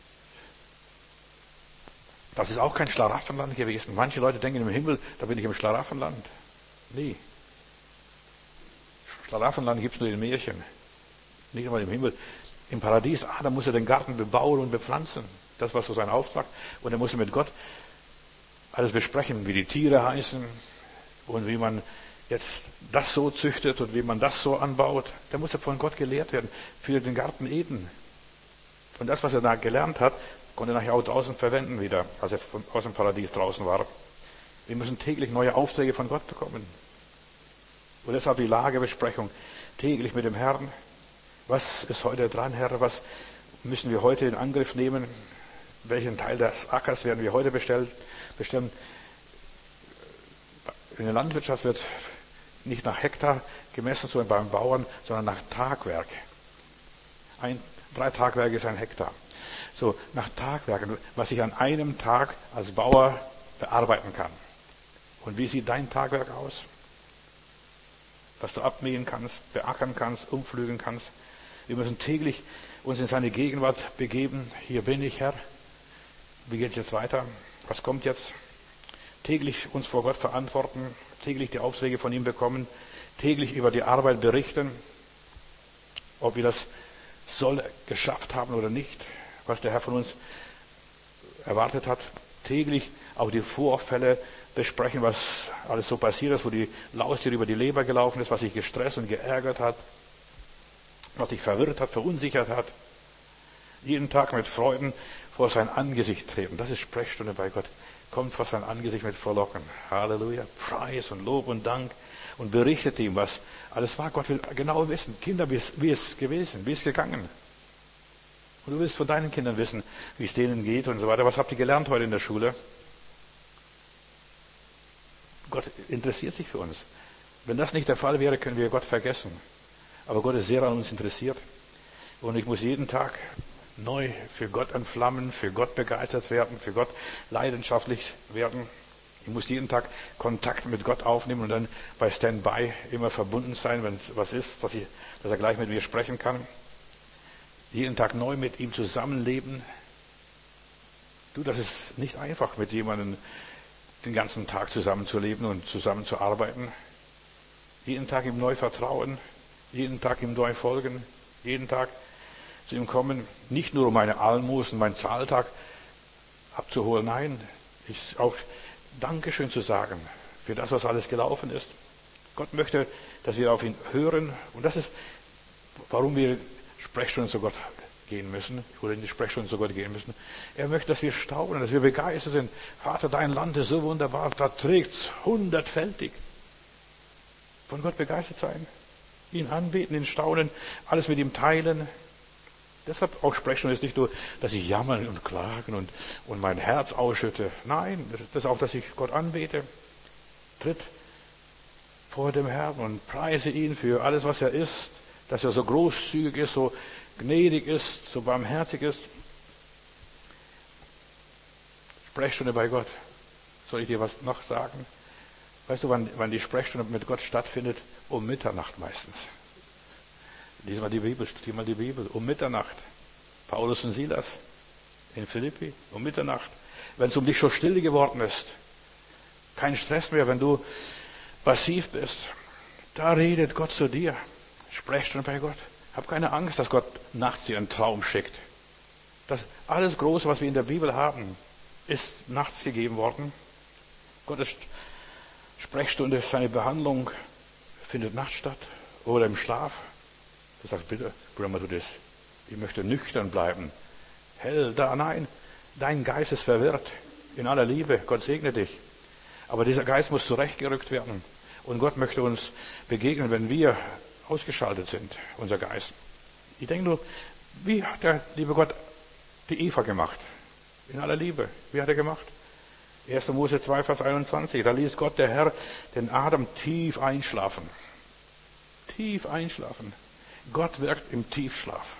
das ist auch kein Schlaraffenland gewesen. Manche Leute denken im Himmel, da bin ich im Schlaraffenland. Nee. Schlaraffenland gibt es nur in Märchen. Nicht einmal im Himmel. Im Paradies, ah, da muss er den Garten bebauen und bepflanzen. Das war so sein Auftrag. Und er musste mit Gott alles besprechen, wie die Tiere heißen und wie man jetzt das so züchtet und wie man das so anbaut. Der musste von Gott gelehrt werden für den Garten Eden. Und das, was er da gelernt hat, konnte er nachher auch draußen verwenden wieder, als er aus dem Paradies draußen war. Wir müssen täglich neue Aufträge von Gott bekommen. Und deshalb die Lagebesprechung täglich mit dem Herrn. Was ist heute dran, Herr? Was müssen wir heute in Angriff nehmen? Welchen Teil des Ackers werden wir heute bestellt, bestellen? In der Landwirtschaft wird nicht nach Hektar gemessen, sondern beim Bauern, sondern nach Tagwerk. Ein, drei Tagwerke ist ein Hektar. So, nach Tagwerken, was ich an einem Tag als Bauer bearbeiten kann. Und wie sieht dein Tagwerk aus? Was du abmähen kannst, beackern kannst, umpflügen kannst. Wir müssen täglich uns in seine Gegenwart begeben. Hier bin ich, Herr. Wie geht es jetzt weiter? Was kommt jetzt? Täglich uns vor Gott verantworten, täglich die Aufträge von ihm bekommen, täglich über die Arbeit berichten, ob wir das soll geschafft haben oder nicht, was der Herr von uns erwartet hat. Täglich auch die Vorfälle besprechen, was alles so passiert ist, wo die Laustiere über die Leber gelaufen ist, was sich gestresst und geärgert hat, was sich verwirrt hat, verunsichert hat. Jeden Tag mit Freuden vor sein Angesicht treten. Das ist Sprechstunde bei Gott. Kommt vor sein Angesicht mit Frohlocken. Halleluja. Preis und Lob und Dank. Und berichtet ihm, was alles war. Gott will genau wissen. Kinder, wie ist, wie ist es gewesen? Wie ist es gegangen? Und du willst von deinen Kindern wissen, wie es denen geht und so weiter. Was habt ihr gelernt heute in der Schule? Gott interessiert sich für uns. Wenn das nicht der Fall wäre, können wir Gott vergessen. Aber Gott ist sehr an uns interessiert. Und ich muss jeden Tag neu für Gott entflammen, für Gott begeistert werden, für Gott leidenschaftlich werden. Ich muss jeden Tag Kontakt mit Gott aufnehmen und dann bei Standby immer verbunden sein, wenn es was ist, dass, ich, dass er gleich mit mir sprechen kann. Jeden Tag neu mit ihm zusammenleben. Du, das ist nicht einfach, mit jemandem den ganzen Tag zusammenzuleben und zusammenzuarbeiten. Jeden Tag ihm neu vertrauen, jeden Tag ihm neu folgen, jeden Tag zu ihm kommen, nicht nur um meine Almosen, meinen Zahltag abzuholen, nein, ich auch Dankeschön zu sagen für das, was alles gelaufen ist. Gott möchte, dass wir auf ihn hören und das ist, warum wir Sprechstunden zu Gott gehen müssen oder in die Sprechstunden zu Gott gehen müssen. Er möchte, dass wir staunen, dass wir begeistert sind. Vater, dein Land ist so wunderbar, da trägt's hundertfältig. Von Gott begeistert sein, ihn anbeten, ihn staunen, alles mit ihm teilen. Deshalb auch Sprechstunde ist nicht nur, dass ich jammern und klagen und, und mein Herz ausschütte. Nein, das ist auch, dass ich Gott anbete. Tritt vor dem Herrn und preise ihn für alles, was er ist, dass er so großzügig ist, so gnädig ist, so barmherzig ist. Sprechstunde bei Gott. Soll ich dir was noch sagen? Weißt du, wann, wann die Sprechstunde mit Gott stattfindet? Um Mitternacht meistens. Lies mal die Bibel, studier mal die Bibel. Um Mitternacht. Paulus und Silas in Philippi. Um Mitternacht. Wenn es um dich schon still geworden ist. Kein Stress mehr, wenn du passiv bist. Da redet Gott zu dir. Sprechstunde bei Gott. Hab keine Angst, dass Gott nachts dir einen Traum schickt. Das alles Große, was wir in der Bibel haben, ist nachts gegeben worden. Gottes Sprechstunde, seine Behandlung findet nachts statt oder im Schlaf. Du sagst, bitte, Bruder Matthäus, ich möchte nüchtern bleiben. Hell, da, nein, dein Geist ist verwirrt. In aller Liebe, Gott segne dich. Aber dieser Geist muss zurechtgerückt werden. Und Gott möchte uns begegnen, wenn wir ausgeschaltet sind, unser Geist. Ich denke nur, wie hat der liebe Gott die Eva gemacht? In aller Liebe. Wie hat er gemacht? erster Mose zwei, Vers einundzwanzig. Da ließ Gott, der Herr, den Adam tief einschlafen. Tief einschlafen. Gott wirkt im Tiefschlaf.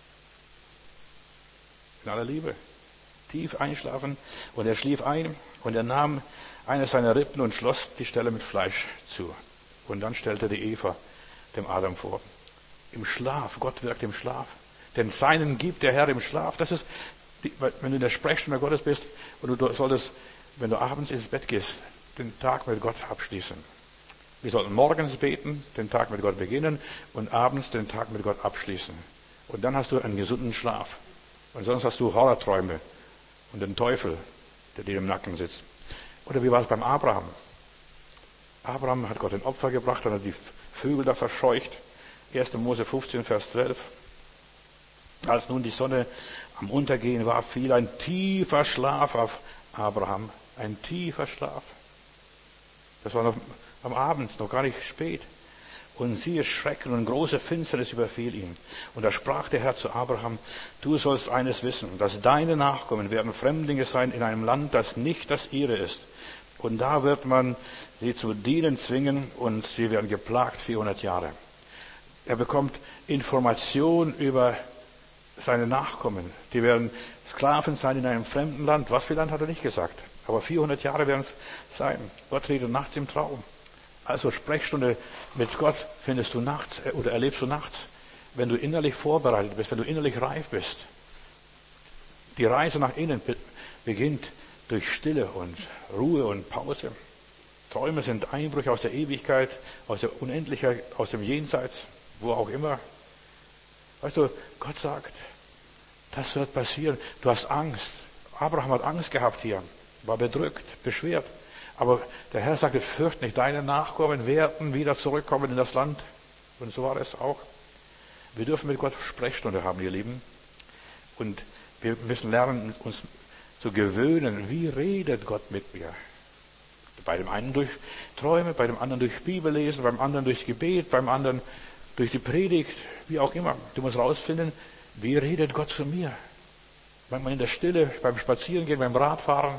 In aller Liebe. Tief einschlafen. Und er schlief ein und er nahm eine seiner Rippen und schloss die Stelle mit Fleisch zu. Und dann stellte die Eva dem Adam vor. Im Schlaf. Gott wirkt im Schlaf. Denn seinen gibt der Herr im Schlaf. Das ist, die, wenn du in der Sprechstunde Gottes bist und du solltest, wenn du abends ins Bett gehst, den Tag mit Gott abschließen. Wir sollten morgens beten, den Tag mit Gott beginnen und abends den Tag mit Gott abschließen. Und dann hast du einen gesunden Schlaf. Und sonst hast du Horrorträume und den Teufel, der dir im Nacken sitzt. Oder wie war es beim Abraham? Abraham hat Gott ein Opfer gebracht, dann hat er die Vögel da verscheucht. erster Mose fünfzehn, Vers zwölf. Als nun die Sonne am Untergehen war, fiel ein tiefer Schlaf auf Abraham. Ein tiefer Schlaf. Das war noch am Abend, noch gar nicht spät. Und siehe, Schrecken und große Finsternis überfiel ihn. Und da sprach der Herr zu Abraham, du sollst eines wissen, dass deine Nachkommen werden Fremdlinge sein in einem Land, das nicht das ihre ist. Und da wird man sie zu dienen zwingen und sie werden geplagt vierhundert Jahre. Er bekommt Information über seine Nachkommen. Die werden Sklaven sein in einem fremden Land. Was für Land hat er nicht gesagt. Aber vierhundert Jahre werden es sein. Gott redet nachts im Traum. Also Sprechstunde mit Gott findest du nachts oder erlebst du nachts, wenn du innerlich vorbereitet bist, wenn du innerlich reif bist. Die Reise nach innen beginnt durch Stille und Ruhe und Pause. Träume sind Einbrüche aus der Ewigkeit, aus der Unendlichkeit, aus dem Jenseits, wo auch immer. Weißt du, Gott sagt, das wird passieren. Du hast Angst. Abraham hat Angst gehabt hier, war bedrückt, beschwert. Aber der Herr sagte, fürcht nicht, deine Nachkommen werden wieder zurückkommen in das Land. Und so war es auch. Wir dürfen mit Gott Sprechstunde haben, ihr Lieben. Und wir müssen lernen, uns zu gewöhnen, wie redet Gott mit mir. Bei dem einen durch Träume, bei dem anderen durch Bibellesen, beim anderen durchs Gebet, beim anderen durch die Predigt, wie auch immer. Du musst rausfinden, wie redet Gott zu mir. Manchmal in der Stille, beim Spazierengehen, beim Radfahren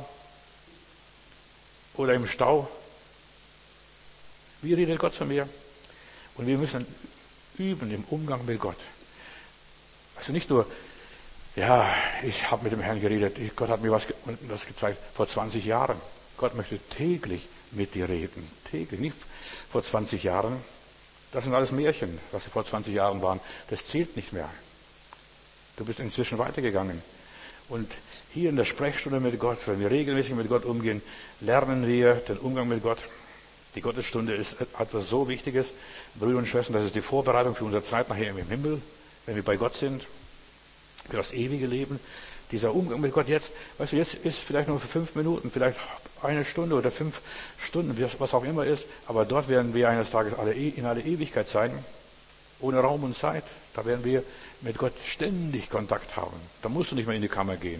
oder im Stau. Wie redet Gott zu mir? Und wir müssen üben im Umgang mit Gott. Also nicht nur, ja, ich habe mit dem Herrn geredet, Gott hat mir was, was gezeigt vor zwanzig Jahren. Gott möchte täglich mit dir reden. Täglich, nicht vor zwanzig Jahren. Das sind alles Märchen, was vor zwanzig Jahren waren. Das zählt nicht mehr. Du bist inzwischen weitergegangen. Und hier in der Sprechstunde mit Gott, wenn wir regelmäßig mit Gott umgehen, lernen wir den Umgang mit Gott. Die Gottesstunde ist etwas so Wichtiges, Brüder und Schwestern, das ist die Vorbereitung für unsere Zeit nachher im Himmel, wenn wir bei Gott sind, für das ewige Leben. Dieser Umgang mit Gott jetzt, weißt du, jetzt ist vielleicht nur für fünf Minuten, vielleicht eine Stunde oder fünf Stunden, was auch immer ist, aber dort werden wir eines Tages alle, in alle Ewigkeit sein, ohne Raum und Zeit. Da werden wir mit Gott ständig Kontakt haben. Da musst du nicht mehr in die Kammer gehen.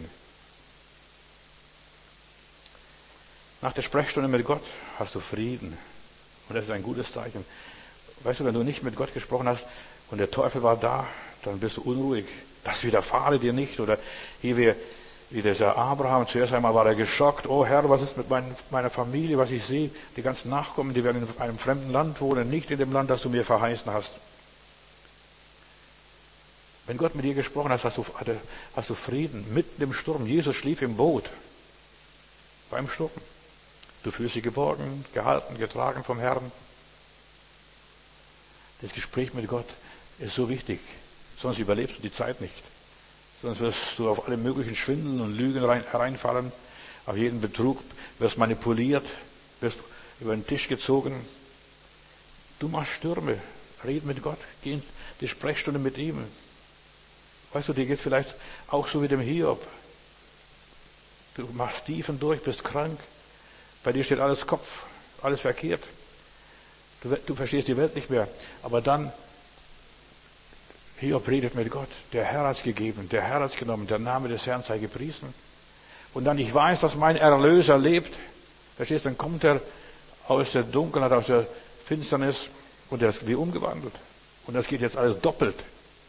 Nach der Sprechstunde mit Gott hast du Frieden. Und das ist ein gutes Zeichen. Weißt du, wenn du nicht mit Gott gesprochen hast und der Teufel war da, dann bist du unruhig. Das widerfahre dir nicht. Oder hier wie, wie dieser Abraham, zuerst einmal war er geschockt. Oh Herr, was ist mit mein, meiner Familie, was ich sehe? Die ganzen Nachkommen, die werden in einem fremden Land wohnen, nicht in dem Land, das du mir verheißen hast. Wenn Gott mit dir gesprochen hat, hast du, hast du Frieden mitten im Sturm. Jesus schlief im Boot beim Sturm. Du fühlst dich geborgen, gehalten, getragen vom Herrn. Das Gespräch mit Gott ist so wichtig. Sonst überlebst du die Zeit nicht. Sonst wirst du auf alle möglichen Schwindeln und Lügen rein, hereinfallen. Auf jeden Betrug wirst manipuliert, wirst über den Tisch gezogen. Du machst Stürme. Red mit Gott. Geh in die Sprechstunde mit ihm. Weißt du, dir geht es vielleicht auch so wie dem Hiob. Du machst Tiefen durch, bist krank. Bei dir steht alles Kopf, alles verkehrt. Du, du verstehst die Welt nicht mehr. Aber dann, Hiob redet mit Gott. Der Herr hat es gegeben, der Herr hat es genommen, der Name des Herrn sei gepriesen. Und dann, ich weiß, dass mein Erlöser lebt. Verstehst du, dann kommt er aus der Dunkelheit, aus der Finsternis und er ist wie umgewandelt. Und das geht jetzt alles doppelt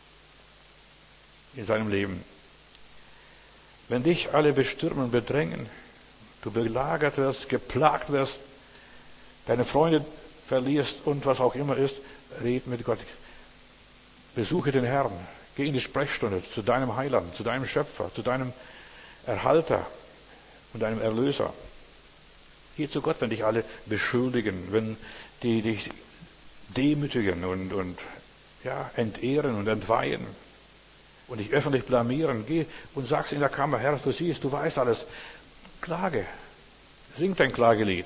in seinem Leben. Wenn dich alle bestürmen, bedrängen, du belagert wirst, geplagt wirst, deine Freunde verlierst und was auch immer ist, red mit Gott. Besuche den Herrn. Geh in die Sprechstunde zu deinem Heiland, zu deinem Schöpfer, zu deinem Erhalter und deinem Erlöser. Geh zu Gott, wenn dich alle beschuldigen, wenn die dich demütigen und, und ja, entehren und entweihen und dich öffentlich blamieren. Geh und sag's in der Kammer, Herr, du siehst, du weißt alles. Klage. Sing dein Klagelied.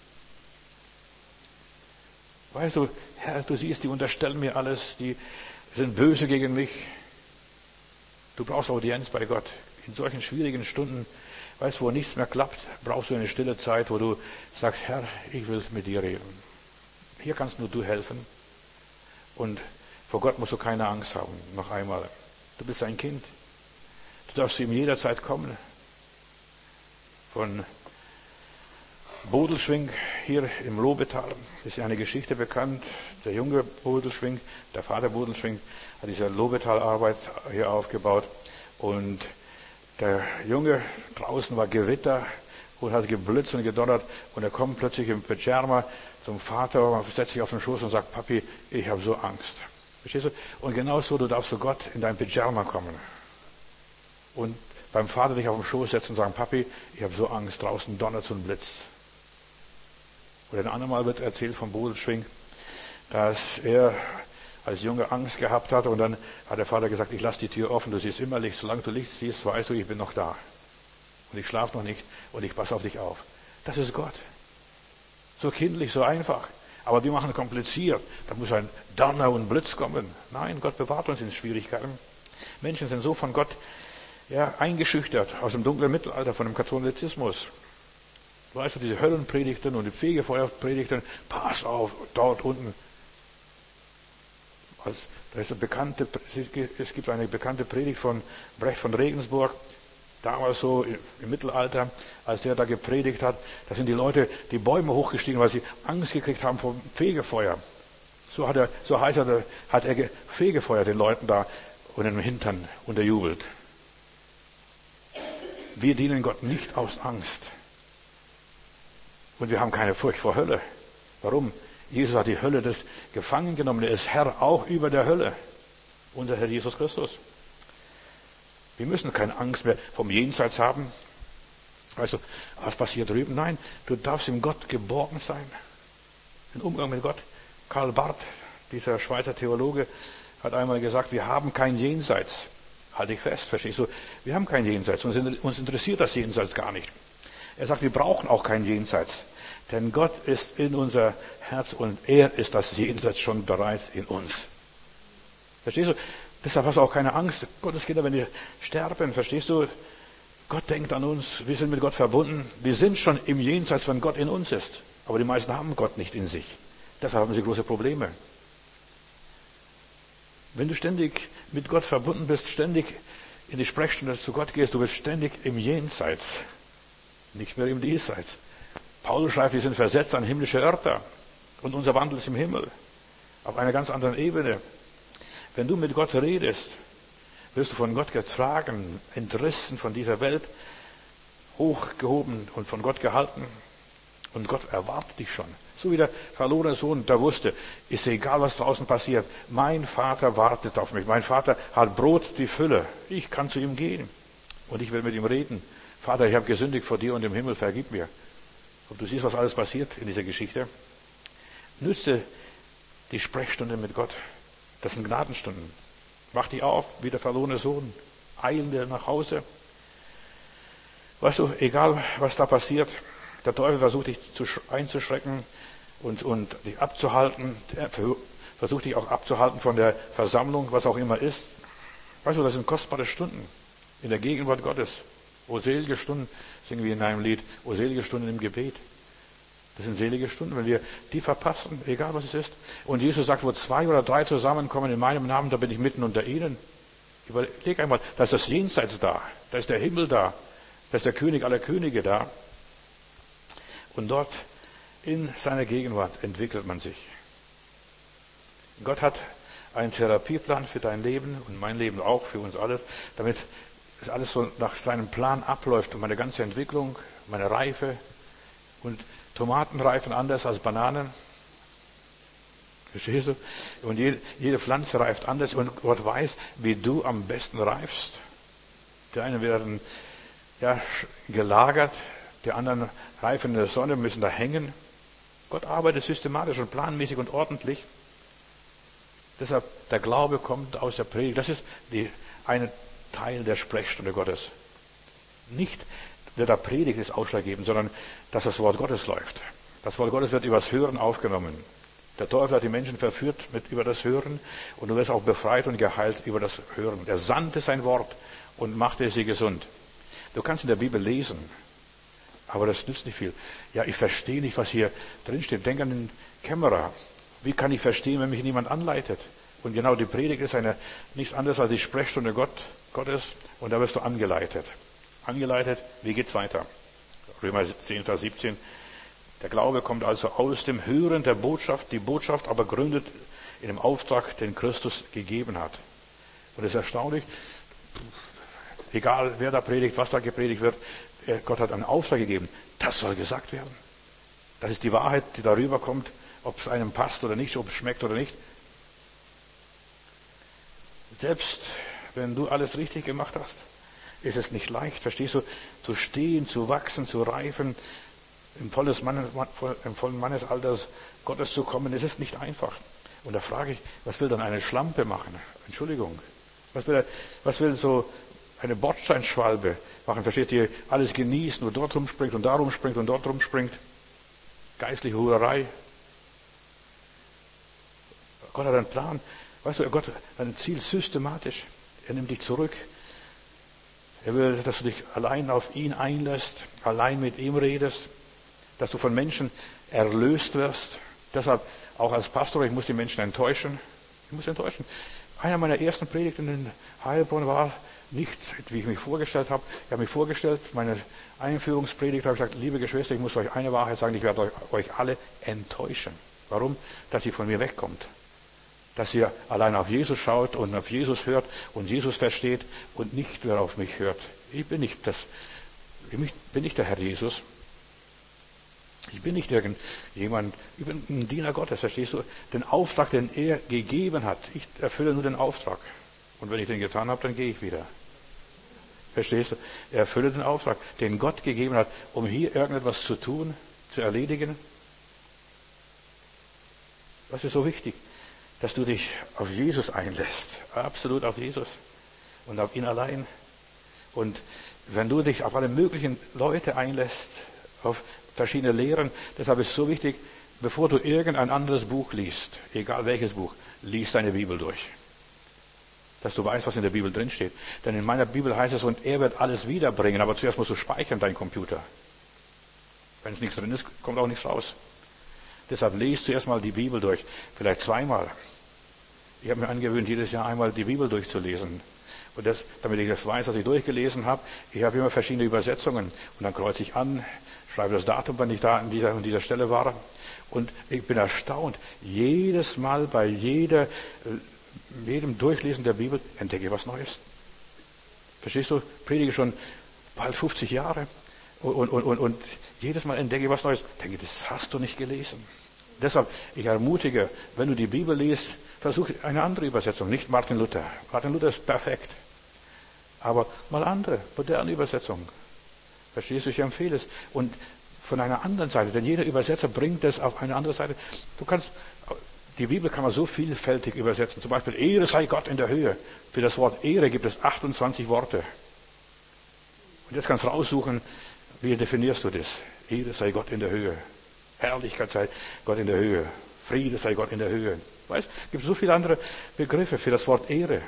Weißt du, Herr, du siehst, die unterstellen mir alles, die sind böse gegen mich. Du brauchst Audienz bei Gott. In solchen schwierigen Stunden, weißt du, wo nichts mehr klappt, brauchst du eine stille Zeit, wo du sagst, Herr, ich will mit dir reden. Hier kannst nur du helfen. Und vor Gott musst du keine Angst haben. Noch einmal. Du bist ein Kind. Du darfst zu ihm jederzeit kommen. Von Bodelschwingh hier im Lobetal ist ja eine Geschichte bekannt. Der junge Bodelschwingh, der Vater Bodelschwingh, hat diese Lobetal-Arbeit hier aufgebaut. Und der Junge, draußen war Gewitter und hat geblitzt und gedonnert. Und er kommt plötzlich im Pyjama zum Vater, setzt sich auf den Schoß und sagt, Papi, ich habe so Angst. Verstehst du? Und genau so, du darfst zu Gott in dein Pyjama kommen. Und beim Vater dich auf den Schoß setzen und sagen, Papi, ich habe so Angst, draußen donnert und blitzt. Oder ein andermal wird erzählt von Bodelschwingh, dass er als Junge Angst gehabt hat und dann hat der Vater gesagt, ich lasse die Tür offen, du siehst immer Licht, solange du Licht siehst, weißt du, ich bin noch da. Und ich schlafe noch nicht und ich passe auf dich auf. Das ist Gott. So kindlich, so einfach. Aber wir machen kompliziert. Da muss ein Donner und Blitz kommen. Nein, Gott bewahrt uns in Schwierigkeiten. Menschen sind so von Gott ja, eingeschüchtert aus dem dunklen Mittelalter, von dem Katholizismus. Weißt du, diese Höllenpredigten und die Fegefeuerpredigten, pass auf, dort unten. Also, da ist eine bekannte, es gibt eine bekannte Predigt von Brecht von Regensburg, damals so im Mittelalter, als der da gepredigt hat, da sind die Leute die Bäume hochgestiegen, weil sie Angst gekriegt haben vor Fegefeuer. So hat er, so heißt er, hat er Fegefeuer den Leuten da und im Hintern unterjubelt. Wir dienen Gott nicht aus Angst. Und wir haben keine Furcht vor Hölle. Warum? Jesus hat die Hölle des gefangen genommen. Er ist Herr auch über der Hölle. Unser Herr Jesus Christus. Wir müssen keine Angst mehr vom Jenseits haben. Also, was passiert drüben? Nein, du darfst im Gott geborgen sein. Im Umgang mit Gott. Karl Barth, dieser Schweizer Theologe, hat einmal gesagt, wir haben kein Jenseits. Halte ich fest, verstehst du? Wir haben kein Jenseits. Uns interessiert das Jenseits gar nicht. Er sagt, wir brauchen auch kein Jenseits. Denn Gott ist in unser Herz und er ist das Jenseits schon bereits in uns. Verstehst du? Deshalb hast du auch keine Angst. Gottes Kinder, wenn wir sterben, verstehst du? Gott denkt an uns. Wir sind mit Gott verbunden. Wir sind schon im Jenseits, wenn Gott in uns ist. Aber die meisten haben Gott nicht in sich. Deshalb haben sie große Probleme. Wenn du ständig mit Gott verbunden bist, ständig in die Sprechstunde zu Gott gehst, du bist ständig im Jenseits, nicht mehr im Diesseits. Paulus schreibt, wir sind versetzt an himmlische Örter und unser Wandel ist im Himmel, auf einer ganz anderen Ebene. Wenn du mit Gott redest, wirst du von Gott getragen, entrissen von dieser Welt, hochgehoben und von Gott gehalten. Und Gott erwartet dich schon. So wie der verlorene Sohn, der wusste, ist egal, was draußen passiert. Mein Vater wartet auf mich. Mein Vater hat Brot die Fülle. Ich kann zu ihm gehen. Und ich will mit ihm reden. Vater, ich habe gesündigt vor dir und im Himmel, vergib mir. Und du siehst, was alles passiert in dieser Geschichte. Nütze die Sprechstunde mit Gott. Das sind Gnadenstunden. Wach dich auf, wie der verlorene Sohn. Eilende nach Hause. Weißt du, egal, was da passiert, der Teufel versucht dich einzuschrecken und, und dich abzuhalten. Er versucht dich auch abzuhalten von der Versammlung, was auch immer ist. Weißt du, das sind kostbare Stunden in der Gegenwart Gottes. O selige Stunden, singen wir in einem Lied, o selige Stunden im Gebet. Das sind selige Stunden, wenn wir die verpassen, egal was es ist. Und Jesus sagt, wo zwei oder drei zusammenkommen in meinem Namen, da bin ich mitten unter ihnen. Überleg einmal, da ist das Jenseits da, da ist der Himmel da, da ist der König aller Könige da. Und dort in seiner Gegenwart entwickelt man sich. Gott hat einen Therapieplan für dein Leben und mein Leben auch, für uns alles, damit es alles so nach seinem Plan abläuft und meine ganze Entwicklung, meine Reife. Und Tomaten reifen anders als Bananen. Verstehst du? Und jede, jede Pflanze reift anders und Gott weiß, wie du am besten reifst. Die einen werden ja, gelagert, die anderen reifen in der Sonne, müssen da hängen. Gott arbeitet systematisch und planmäßig und ordentlich. Deshalb, der Glaube kommt aus der Predigt. Das ist die, ein Teil der Sprechstunde Gottes. Nicht, wer da predigt, ist ausschlaggebend, sondern dass das Wort Gottes läuft. Das Wort Gottes wird übers Hören aufgenommen. Der Teufel hat die Menschen verführt mit über das Hören und du wirst auch befreit und geheilt über das Hören. Er sandte sein Wort und machte sie gesund. Du kannst in der Bibel lesen, aber das nützt nicht viel. Ja, ich verstehe nicht, was hier drin steht. Denk an den Kämmerer. Wie kann ich verstehen, wenn mich niemand anleitet? Und genau die Predigt ist eine, nichts anderes als die Sprechstunde Gott, Gottes. Und da wirst du angeleitet. Angeleitet, wie geht's weiter? Römer zehn, Vers siebzehn. Der Glaube kommt also aus dem Hören der Botschaft. Die Botschaft aber gründet in dem Auftrag, den Christus gegeben hat. Und es ist erstaunlich, egal wer da predigt, was da gepredigt wird, Gott hat einen Auftrag gegeben. Das soll gesagt werden. Das ist die Wahrheit, die darüber kommt, ob es einem passt oder nicht, ob es schmeckt oder nicht. Selbst wenn du alles richtig gemacht hast, ist es nicht leicht, verstehst du, zu stehen, zu wachsen, zu reifen, im, volles Mannes, im vollen Mannesalter Gottes zu kommen. Es ist nicht einfach. Und da frage ich, was will dann eine Schlampe machen? Entschuldigung. Was will, was will so eine Bordsteinschwalbe machen? Versteht ihr? Alles genießt, nur dort rumspringt und da rumspringt und dort rumspringt. Geistliche Hurerei. Gott hat einen Plan. Weißt du, Gott hat ein Ziel systematisch. Er nimmt dich zurück. Er will, dass du dich allein auf ihn einlässt, allein mit ihm redest, dass du von Menschen erlöst wirst. Deshalb auch als Pastor, ich muss die Menschen enttäuschen. Ich muss enttäuschen. Einer meiner ersten Predigten in Heilbronn war nicht, wie ich mich vorgestellt habe. Ich habe mich vorgestellt, meine Einführungspredigt habe ich gesagt, liebe Geschwister, ich muss euch eine Wahrheit sagen, ich werde euch, euch alle enttäuschen. Warum? Dass ihr von mir wegkommt. Dass ihr allein auf Jesus schaut und auf Jesus hört und Jesus versteht und nicht mehr auf mich hört. Ich bin nicht das, ich bin nicht der Herr Jesus. Ich bin nicht irgendjemand, ich bin ein Diener Gottes, verstehst du? Den Auftrag, den er gegeben hat, ich erfülle nur den Auftrag. Und wenn ich den getan habe, dann gehe ich wieder. Verstehst du? Er erfülle den Auftrag, den Gott gegeben hat, um hier irgendetwas zu tun, zu erledigen. Was ist so wichtig? Dass du dich auf Jesus einlässt. Absolut auf Jesus. Und auf ihn allein. Und wenn du dich auf alle möglichen Leute einlässt, auf verschiedene Lehren, deshalb ist es so wichtig, bevor du irgendein anderes Buch liest, egal welches Buch, lies deine Bibel durch. Dass du weißt, was in der Bibel drinsteht. Denn in meiner Bibel heißt es, und er wird alles wiederbringen, aber zuerst musst du speichern, dein Computer. Wenn es nichts drin ist, kommt auch nichts raus. Deshalb lest zuerst mal die Bibel durch, vielleicht zweimal. Ich habe mir angewöhnt, jedes Jahr einmal die Bibel durchzulesen. Und das, damit ich das weiß, was ich durchgelesen habe, ich habe immer verschiedene Übersetzungen. Und dann kreuze ich an, schreibe das Datum, wann ich da an dieser, an dieser Stelle war. Und ich bin erstaunt. Jedes Mal bei jeder, jedem Durchlesen der Bibel entdecke ich was Neues. Verstehst du? Predige schon bald fünfzig Jahre. Und, und, und, und jedes Mal entdecke ich was Neues. Denke, das hast du nicht gelesen. Deshalb, ich ermutige, wenn du die Bibel liest, versuch eine andere Übersetzung, nicht Martin Luther. Martin Luther ist perfekt. Aber mal andere, moderne Übersetzung. Verstehst du, ich empfehle es. Und von einer anderen Seite, denn jeder Übersetzer bringt es auf eine andere Seite. Du kannst, die Bibel kann man so vielfältig übersetzen. Zum Beispiel, Ehre sei Gott in der Höhe. Für das Wort Ehre gibt es achtundzwanzig Worte. Und jetzt kannst du raussuchen, wie definierst du das? Ehre sei Gott in der Höhe. Herrlichkeit sei Gott in der Höhe. Friede sei Gott in der Höhe. Weißt, es gibt so viele andere Begriffe für das Wort Ehre.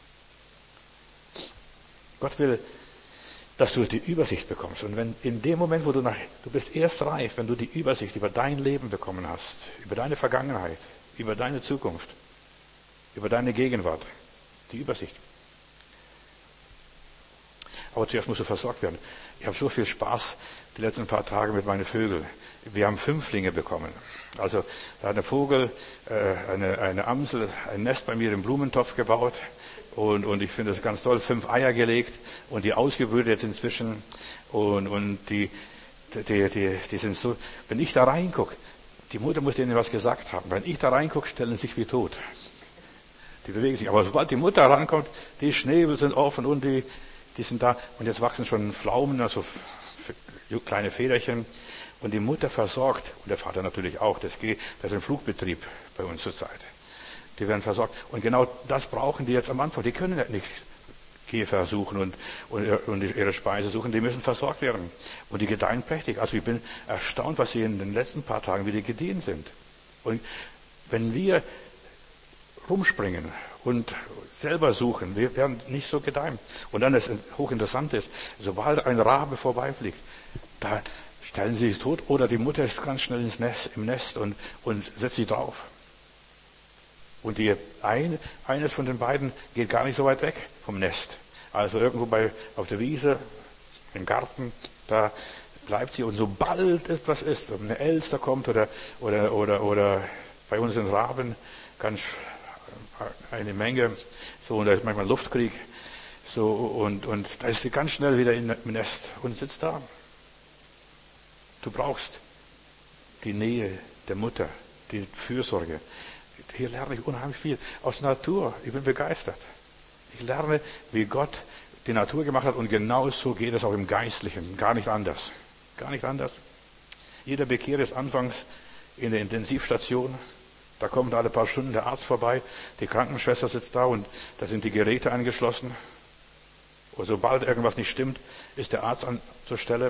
Gott will, dass du die Übersicht bekommst. Und wenn in dem Moment, wo du nach, du bist erst reif, wenn du die Übersicht über dein Leben bekommen hast, über deine Vergangenheit, über deine Zukunft, über deine Gegenwart, die Übersicht. Aber zuerst musst du versorgt werden. Ich habe so viel Spaß die letzten paar Tage mit meinen Vögeln. Wir haben Fünflinge bekommen. Also da hat ein Vogel, äh, eine, eine Amsel, ein Nest bei mir im Blumentopf gebaut. Und, und ich finde das ganz toll, fünf Eier gelegt und die ausgebrütet jetzt inzwischen. Und, und die, die, die, die sind so, wenn ich da reingucke, die Mutter muss denen was gesagt haben. Wenn ich da reingucke, stellen sie sich wie tot. Die bewegen sich. Aber sobald die Mutter rankommt, die Schnäbel sind offen und die, die sind da. Und jetzt wachsen schon Pflaumen, also kleine Federchen. Und die Mutter versorgt, und der Vater natürlich auch, das ist ein Flugbetrieb bei uns zurzeit. Die werden versorgt. Und genau das brauchen die jetzt am Anfang. Die können ja nicht Käfer suchen und, und, und ihre Speise suchen. Die müssen versorgt werden. Und die gedeihen prächtig. Also ich bin erstaunt, was sie in den letzten paar Tagen wieder gediehen sind. Und wenn wir rumspringen und selber suchen, wir werden nicht so gedeihen. Und dann ist hochinteressant ist, sobald ein Rabe vorbeifliegt, da stellen sie sich tot oder die Mutter ist ganz schnell ins Nest, im Nest und, und setzt sie drauf. Und die eine, eines von den beiden geht gar nicht so weit weg vom Nest. Also irgendwo bei, auf der Wiese, im Garten, da bleibt sie. Und sobald etwas ist, ob eine Elster kommt oder, oder, oder, oder bei uns sind Raben, ganz eine Menge, so, und da ist manchmal Luftkrieg, so, und, und da ist sie ganz schnell wieder im Nest und sitzt da. Du brauchst die Nähe der Mutter, die Fürsorge. Hier lerne ich unheimlich viel aus der Natur. Ich bin begeistert. Ich lerne, wie Gott die Natur gemacht hat und genau so geht es auch im Geistlichen. Gar nicht anders. Gar nicht anders. Jeder Bekehrte ist anfangs in der Intensivstation. Da kommt alle paar Stunden der Arzt vorbei. Die Krankenschwester sitzt da und da sind die Geräte angeschlossen. Und sobald irgendwas nicht stimmt, ist der Arzt an zur Stelle.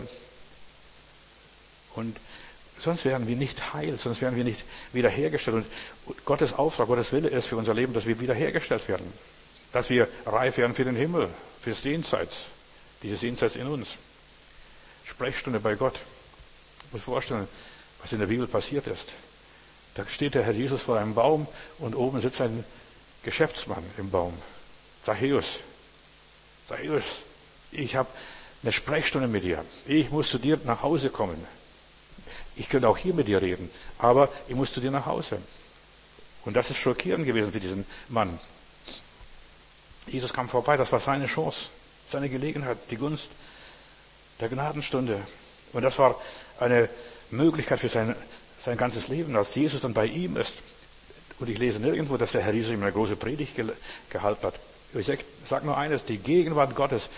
Und sonst wären wir nicht heil, sonst wären wir nicht wiederhergestellt. Und Gottes Auftrag, Gottes Wille ist für unser Leben, dass wir wiederhergestellt werden. Dass wir reif werden für den Himmel, für das Jenseits, dieses Jenseits in uns. Sprechstunde bei Gott. Ich muss vorstellen, was in der Bibel passiert ist. Da steht der Herr Jesus vor einem Baum und oben sitzt ein Geschäftsmann im Baum. Zachäus. Zachäus, ich habe eine Sprechstunde mit dir. Ich muss zu dir nach Hause kommen. Ich könnte auch hier mit dir reden, aber ich muss zu dir nach Hause. Und das ist schockierend gewesen für diesen Mann. Jesus kam vorbei, das war seine Chance, seine Gelegenheit, die Gunst der Gnadenstunde. Und das war eine Möglichkeit für sein, sein ganzes Leben, als Jesus dann bei ihm ist. Und ich lese nirgendwo, dass der Herr Jesus ihm eine große Predigt ge- gehalten hat. Ich sage sag nur eines, die Gegenwart Gottes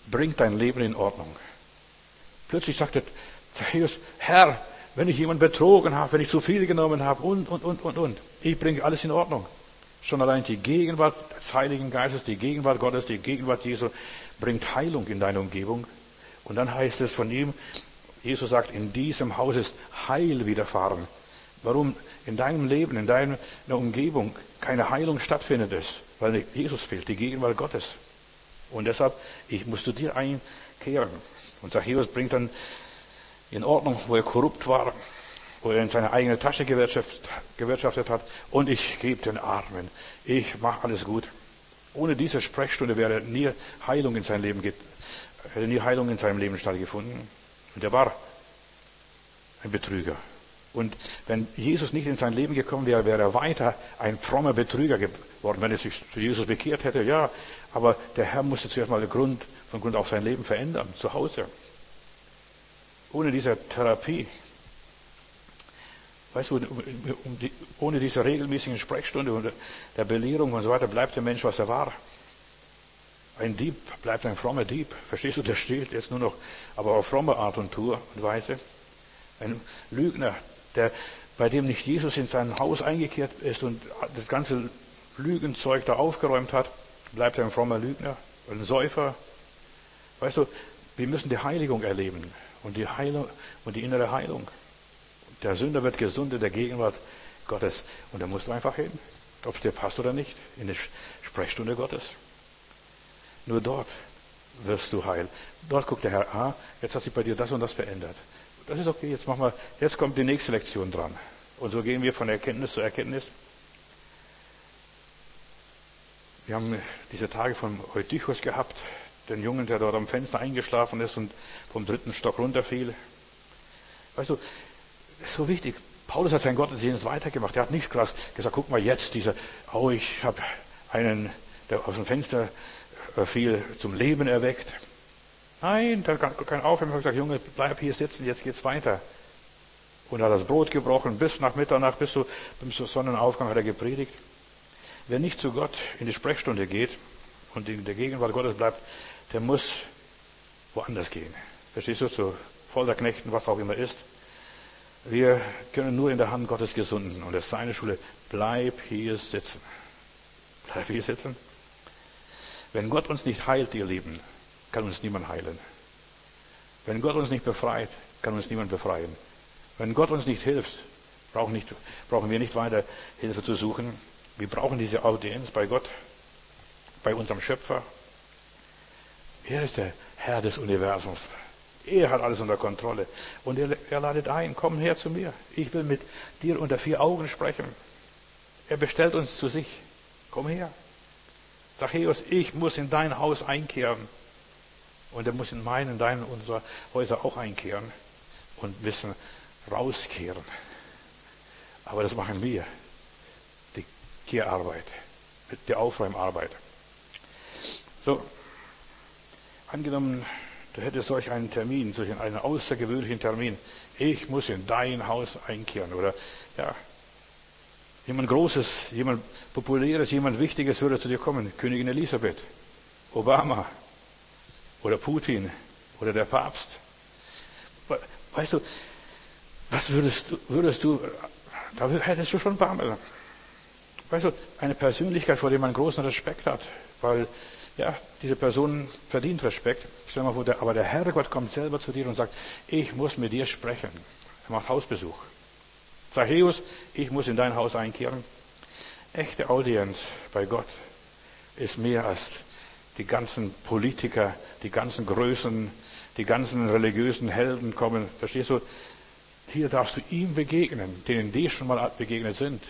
bringt dein Leben in Ordnung. Plötzlich sagte Zachäus, Herr, wenn ich jemanden betrogen habe, wenn ich zu viel genommen habe und, und, und, und, und. Ich bringe alles in Ordnung. Schon allein die Gegenwart des Heiligen Geistes, die Gegenwart Gottes, die Gegenwart Jesu bringt Heilung in deine Umgebung. Und dann heißt es von ihm, Jesus sagt, in diesem Haus ist Heil widerfahren. Warum in deinem Leben, in deiner Umgebung keine Heilung stattfindet ist? Weil Jesus fehlt, die Gegenwart Gottes. Und deshalb, ich muss zu dir einkehren. Und Zachäus bringt dann in Ordnung, wo er korrupt war, wo er in seine eigene Tasche gewirtschaftet hat. Und ich gebe den Armen. Ich mache alles gut. Ohne diese Sprechstunde wäre nie Heilung in sein Leben, hätte nie Heilung in seinem Leben stattgefunden. Und er war ein Betrüger. Und wenn Jesus nicht in sein Leben gekommen wäre, wäre er weiter ein frommer Betrüger geworden, wenn er sich zu Jesus bekehrt hätte. Ja, aber der Herr musste zuerst mal den Grund, von Grund auf sein Leben verändern, zu Hause. Ohne diese Therapie, weißt du, um die, ohne diese regelmäßigen Sprechstunde und der Belehrung und so weiter, bleibt der Mensch, was er war. Ein Dieb bleibt ein frommer Dieb. Verstehst du, der stiehlt jetzt nur noch, aber auf fromme Art und Tour und Weise. Ein Lügner, der, bei dem nicht Jesus in sein Haus eingekehrt ist und das ganze Lügenzeug da aufgeräumt hat, bleibt ein frommer Lügner, ein Säufer. Weißt du, wir müssen die Heiligung erleben und die Heilung und die innere Heilung. Der Sünder wird gesund in der Gegenwart Gottes. Und da musst du einfach hin, ob es dir passt oder nicht, in die Sprechstunde Gottes. Nur dort wirst du heil. Dort guckt der Herr, ah, jetzt hat sich bei dir das und das verändert. Das ist okay, jetzt machen wir, jetzt kommt die nächste Lektion dran. Und so gehen wir von Erkenntnis zu Erkenntnis. Wir haben diese Tage von Eutychus gehabt, den Jungen, der dort am Fenster eingeschlafen ist und vom dritten Stock runterfiel. Weißt du, das ist so wichtig. Paulus hat sein Gottesdienst weitergemacht. Er hat nicht krass gesagt, guck mal jetzt, dieser, oh, ich habe einen, der aus dem Fenster fiel, zum Leben erweckt. Nein, der hat keinen Aufhören. Er hat gesagt, Junge, bleib hier sitzen, jetzt geht's weiter. Und er hat das Brot gebrochen, bis nach Mitternacht, bis zu, bis zum Sonnenaufgang hat er gepredigt. Wer nicht zu Gott in die Sprechstunde geht und in der Gegenwart Gottes bleibt, der muss woanders gehen. Verstehst du, zu Folterknechten, was auch immer ist. Wir können nur in der Hand Gottes gesunden. Und das ist seine Schule. Bleib hier sitzen. Bleib hier sitzen. Wenn Gott uns nicht heilt, ihr Lieben, kann uns niemand heilen. Wenn Gott uns nicht befreit, kann uns niemand befreien. Wenn Gott uns nicht hilft, brauchen, nicht, brauchen wir nicht weiter Hilfe zu suchen. Wir brauchen diese Audienz bei Gott, bei unserem Schöpfer. Er ist der Herr des Universums. Er hat alles unter Kontrolle. Und er, er ladet ein, komm her zu mir. Ich will mit dir unter vier Augen sprechen. Er bestellt uns zu sich. Komm her. Zachäus, ich muss in dein Haus einkehren. Und er muss in meinen, deinen, unsere Häuser auch einkehren. Und ein bisschen rauskehren. Aber das machen wir. Die Kehrarbeit. Die Aufräumarbeit. So. Angenommen, du hättest solch einen Termin, solch einen außergewöhnlichen Termin. Ich muss in dein Haus einkehren. Oder, ja, jemand Großes, jemand Populäres, jemand Wichtiges würde zu dir kommen. Königin Elisabeth, Obama oder Putin oder der Papst. Weißt du, was würdest du, würdest du, da hättest du schon Bammel. Weißt du, eine Persönlichkeit, vor der man großen Respekt hat, weil, ja, diese Person verdient Respekt. Stell dir mal vor, der, aber der Herrgott kommt selber zu dir und sagt, ich muss mit dir sprechen. Er macht Hausbesuch. Zachäus, ich muss in dein Haus einkehren. Echte Audienz bei Gott ist mehr als die ganzen Politiker, die ganzen Größen, die ganzen religiösen Helden kommen. Verstehst du? Hier darfst du ihm begegnen, denen die schon mal begegnet sind.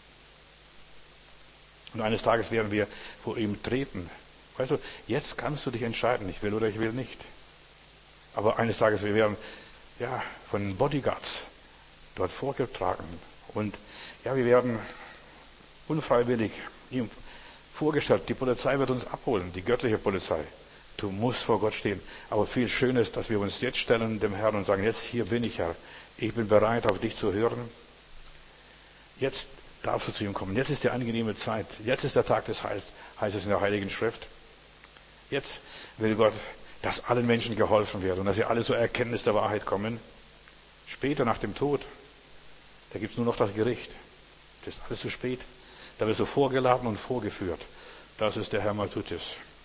Und eines Tages werden wir vor ihm treten. Weißt du, jetzt kannst du dich entscheiden, ich will oder ich will nicht. Aber eines Tages, wir werden, ja, von Bodyguards dort vorgetragen. Und, ja, wir werden unfreiwillig ihm vorgestellt. Die Polizei wird uns abholen, die göttliche Polizei. Du musst vor Gott stehen. Aber viel schöner ist, dass wir uns jetzt stellen dem Herrn und sagen, jetzt hier bin ich, Herr. Ich bin bereit, auf dich zu hören. Jetzt darfst du zu ihm kommen. Jetzt ist die angenehme Zeit. Jetzt ist der Tag des Heils, heißt es in der Heiligen Schrift. Jetzt will Gott dass allen Menschen geholfen wird und dass sie alle zur Erkenntnis der Wahrheit kommen. Später nach dem Tod, da gibt es nur noch das Gericht. Das ist alles zu spät. Da wirst du vorgeladen und vorgeführt. Das ist der Herr Maltutis.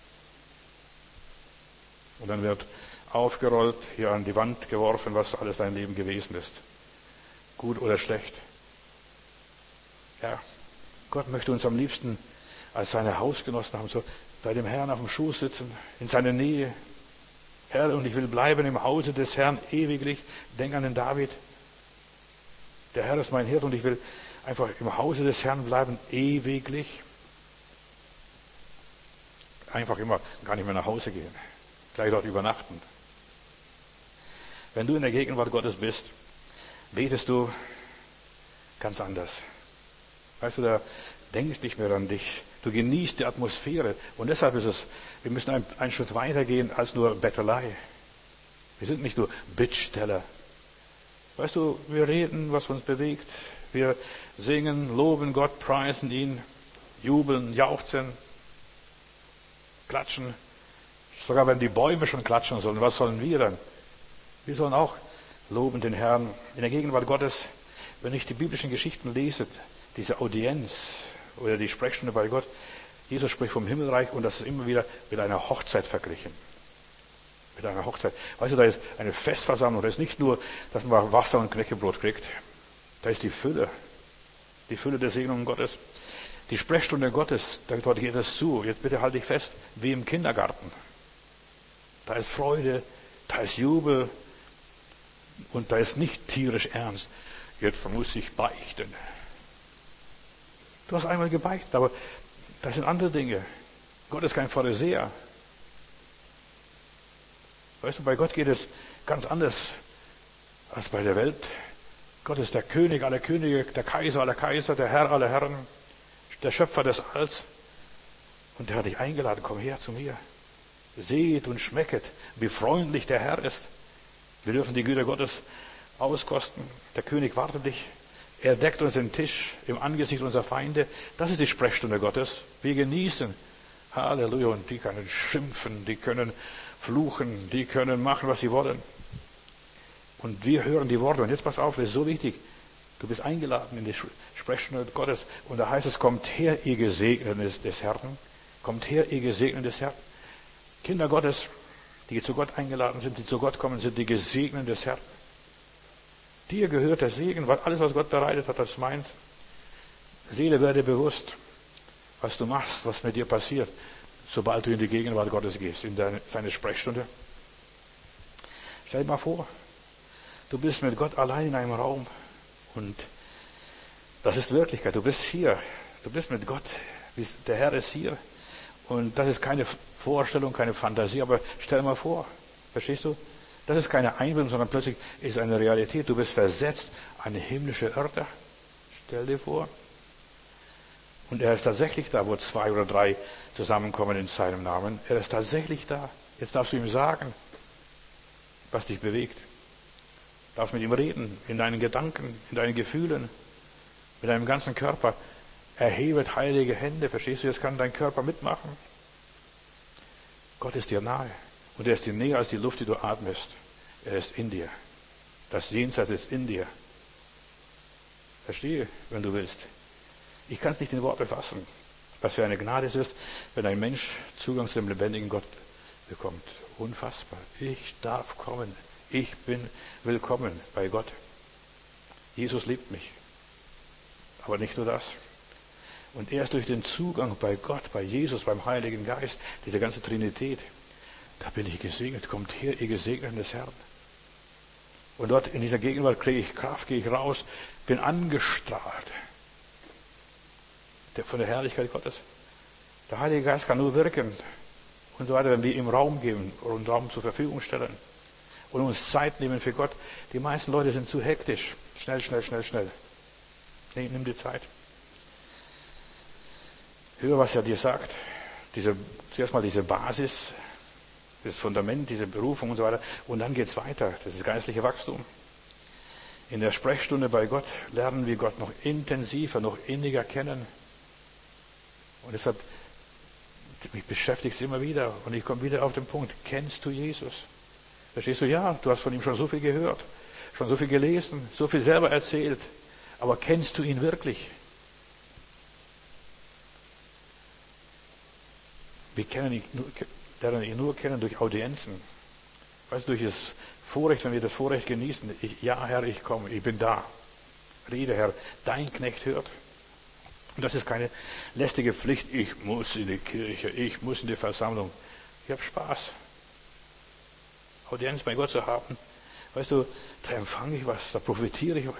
Und dann wird aufgerollt, hier an die Wand geworfen, was alles dein Leben gewesen ist. Gut oder schlecht. Ja, Gott möchte uns am liebsten als seine Hausgenossen haben, so bei dem Herrn auf dem Schoß sitzen, in seiner Nähe. Herr, und ich will bleiben im Hause des Herrn ewiglich. Denk an den David. Der Herr ist mein Hirt und ich will einfach im Hause des Herrn bleiben, ewiglich. Einfach immer gar nicht mehr nach Hause gehen. Gleich dort übernachten. Wenn du in der Gegenwart Gottes bist, betest du ganz anders. Weißt du, da denkst nicht mehr an dich. Du genießt die Atmosphäre. Und deshalb ist es, wir müssen einen, einen Schritt weiter gehen als nur Bettelei. Wir sind nicht nur Bittsteller. Weißt du, wir reden, was uns bewegt. Wir singen, loben Gott, preisen ihn, jubeln, jauchzen, klatschen. Sogar wenn die Bäume schon klatschen sollen, was sollen wir dann? Wir sollen auch loben den Herrn in der Gegenwart Gottes. Wenn ich die biblischen Geschichten lese, diese Audienz oder die Sprechstunde bei Gott, Jesus spricht vom Himmelreich und das ist immer wieder mit einer Hochzeit verglichen. Mit einer Hochzeit. Weißt du, da ist eine Festversammlung, da ist nicht nur, dass man Wasser und Knäckebrot kriegt. Da ist die Fülle. Die Fülle der Segnungen Gottes. Die Sprechstunde Gottes, dort geht es zu. Jetzt bitte halte dich fest, wie im Kindergarten. Da ist Freude, da ist Jubel und da ist nicht tierisch ernst. Jetzt muss ich beichten. Du hast einmal gebeichtet, aber das sind andere Dinge. Gott ist kein Pharisäer. Weißt du, bei Gott geht es ganz anders als bei der Welt. Gott ist der König aller Könige, der Kaiser aller Kaiser, der Herr aller Herren, der Schöpfer des Alls. Und der hat dich eingeladen, komm her zu mir. Seht und schmecket, wie freundlich der Herr ist. Wir dürfen die Güter Gottes auskosten. Der König wartet dich. Er deckt uns den Tisch im Angesicht unserer Feinde. Das ist die Sprechstunde Gottes. Wir genießen. Halleluja. Und die können schimpfen, die können fluchen, die können machen, was sie wollen. Und wir hören die Worte. Und jetzt pass auf, das ist so wichtig. Du bist eingeladen in die Sprechstunde Gottes. Und da heißt es, kommt her, ihr Gesegneten des Herrn. Kommt her, ihr Gesegneten des Herrn. Kinder Gottes, die zu Gott eingeladen sind, die zu Gott kommen, sind die Gesegneten des Herrn. Dir gehört der Segen, weil alles, was Gott bereitet hat, das ist meins. Seele, werde bewusst, was du machst, was mit dir passiert, sobald du in die Gegenwart Gottes gehst, in deine, seine Sprechstunde. Stell dir mal vor, du bist mit Gott allein in einem Raum und das ist Wirklichkeit. Du bist hier, du bist mit Gott, der Herr ist hier und das ist keine Vorstellung, keine Fantasie, aber stell dir mal vor, verstehst du? Das ist keine Einbildung, sondern plötzlich ist eine Realität. Du bist versetzt an himmlische Orte. Stell dir vor. Und er ist tatsächlich da, wo zwei oder drei zusammenkommen in seinem Namen. Er ist tatsächlich da. Jetzt darfst du ihm sagen, was dich bewegt. Du darfst mit ihm reden, in deinen Gedanken, in deinen Gefühlen, mit deinem ganzen Körper. Erhebet heilige Hände, verstehst du? Jetzt kann dein Körper mitmachen. Gott ist dir nahe. Und er ist dir näher als die Luft, die du atmest. Er ist in dir. Das Jenseits ist in dir. Verstehe, wenn du willst. Ich kann es nicht in Worte fassen, was für eine Gnade es ist, wenn ein Mensch Zugang zu dem lebendigen Gott bekommt. Unfassbar. Ich darf kommen. Ich bin willkommen bei Gott. Jesus liebt mich. Aber nicht nur das. Und erst durch den Zugang bei Gott, bei Jesus, beim Heiligen Geist, diese ganze Trinität, da bin ich gesegnet. Kommt her, ihr Gesegneten des Herrn. Und dort in dieser Gegenwart kriege ich Kraft, gehe ich raus, bin angestrahlt von der Herrlichkeit Gottes. Der Heilige Geist kann nur wirken und so weiter, wenn wir ihm Raum geben und Raum zur Verfügung stellen und uns Zeit nehmen für Gott. Die meisten Leute sind zu hektisch. Schnell, schnell, schnell, schnell. Nee, nimm dir Zeit. Hör, was er dir sagt. Diese, zuerst mal diese Basis, das Fundament, diese Berufung und so weiter. Und dann geht's weiter. Das ist geistliche Wachstum. In der Sprechstunde bei Gott lernen wir Gott noch intensiver, noch inniger kennen. Und deshalb mich beschäftigt es immer wieder und ich komme wieder auf den Punkt, kennst du Jesus? Verstehst du? Ja, du hast von ihm schon so viel gehört, schon so viel gelesen, so viel selber erzählt, aber kennst du ihn wirklich? Wir kennen ihn nur, lernen ihn nur kennen durch Audienzen. Weißt du, durch das Vorrecht, wenn wir das Vorrecht genießen, ich, ja Herr, ich komme, ich bin da. Rede Herr, dein Knecht hört. Und das ist keine lästige Pflicht, ich muss in die Kirche, ich muss in die Versammlung. Ich habe Spaß, Audienz bei Gott zu haben. Weißt du, da empfange ich was, da profitiere ich.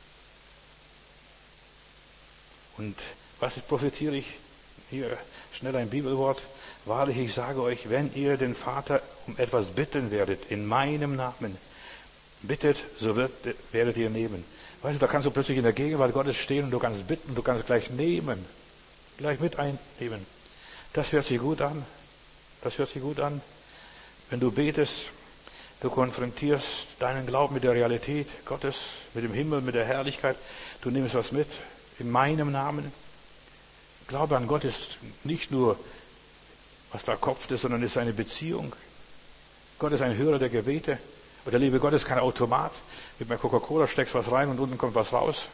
Und was profitiere ich? Hier schnell ein Bibelwort. Wahrlich, ich sage euch, wenn ihr den Vater um etwas bitten werdet, in meinem Namen, bittet, so wird, werdet ihr nehmen. Weißt du, da kannst du plötzlich in der Gegenwart Gottes stehen und du kannst bitten, du kannst gleich nehmen, gleich mit einnehmen. Das hört sich gut an. Das hört sich gut an. Wenn du betest, du konfrontierst deinen Glauben mit der Realität Gottes, mit dem Himmel, mit der Herrlichkeit. Du nimmst was mit, in meinem Namen. Glaube an Gott ist nicht nur, was verkopft ist, sondern ist eine Beziehung. Gott ist ein Hörer der Gebete. Und der liebe Gott ist kein Automat. Mit einer Coca-Cola steckst was rein und unten kommt was raus.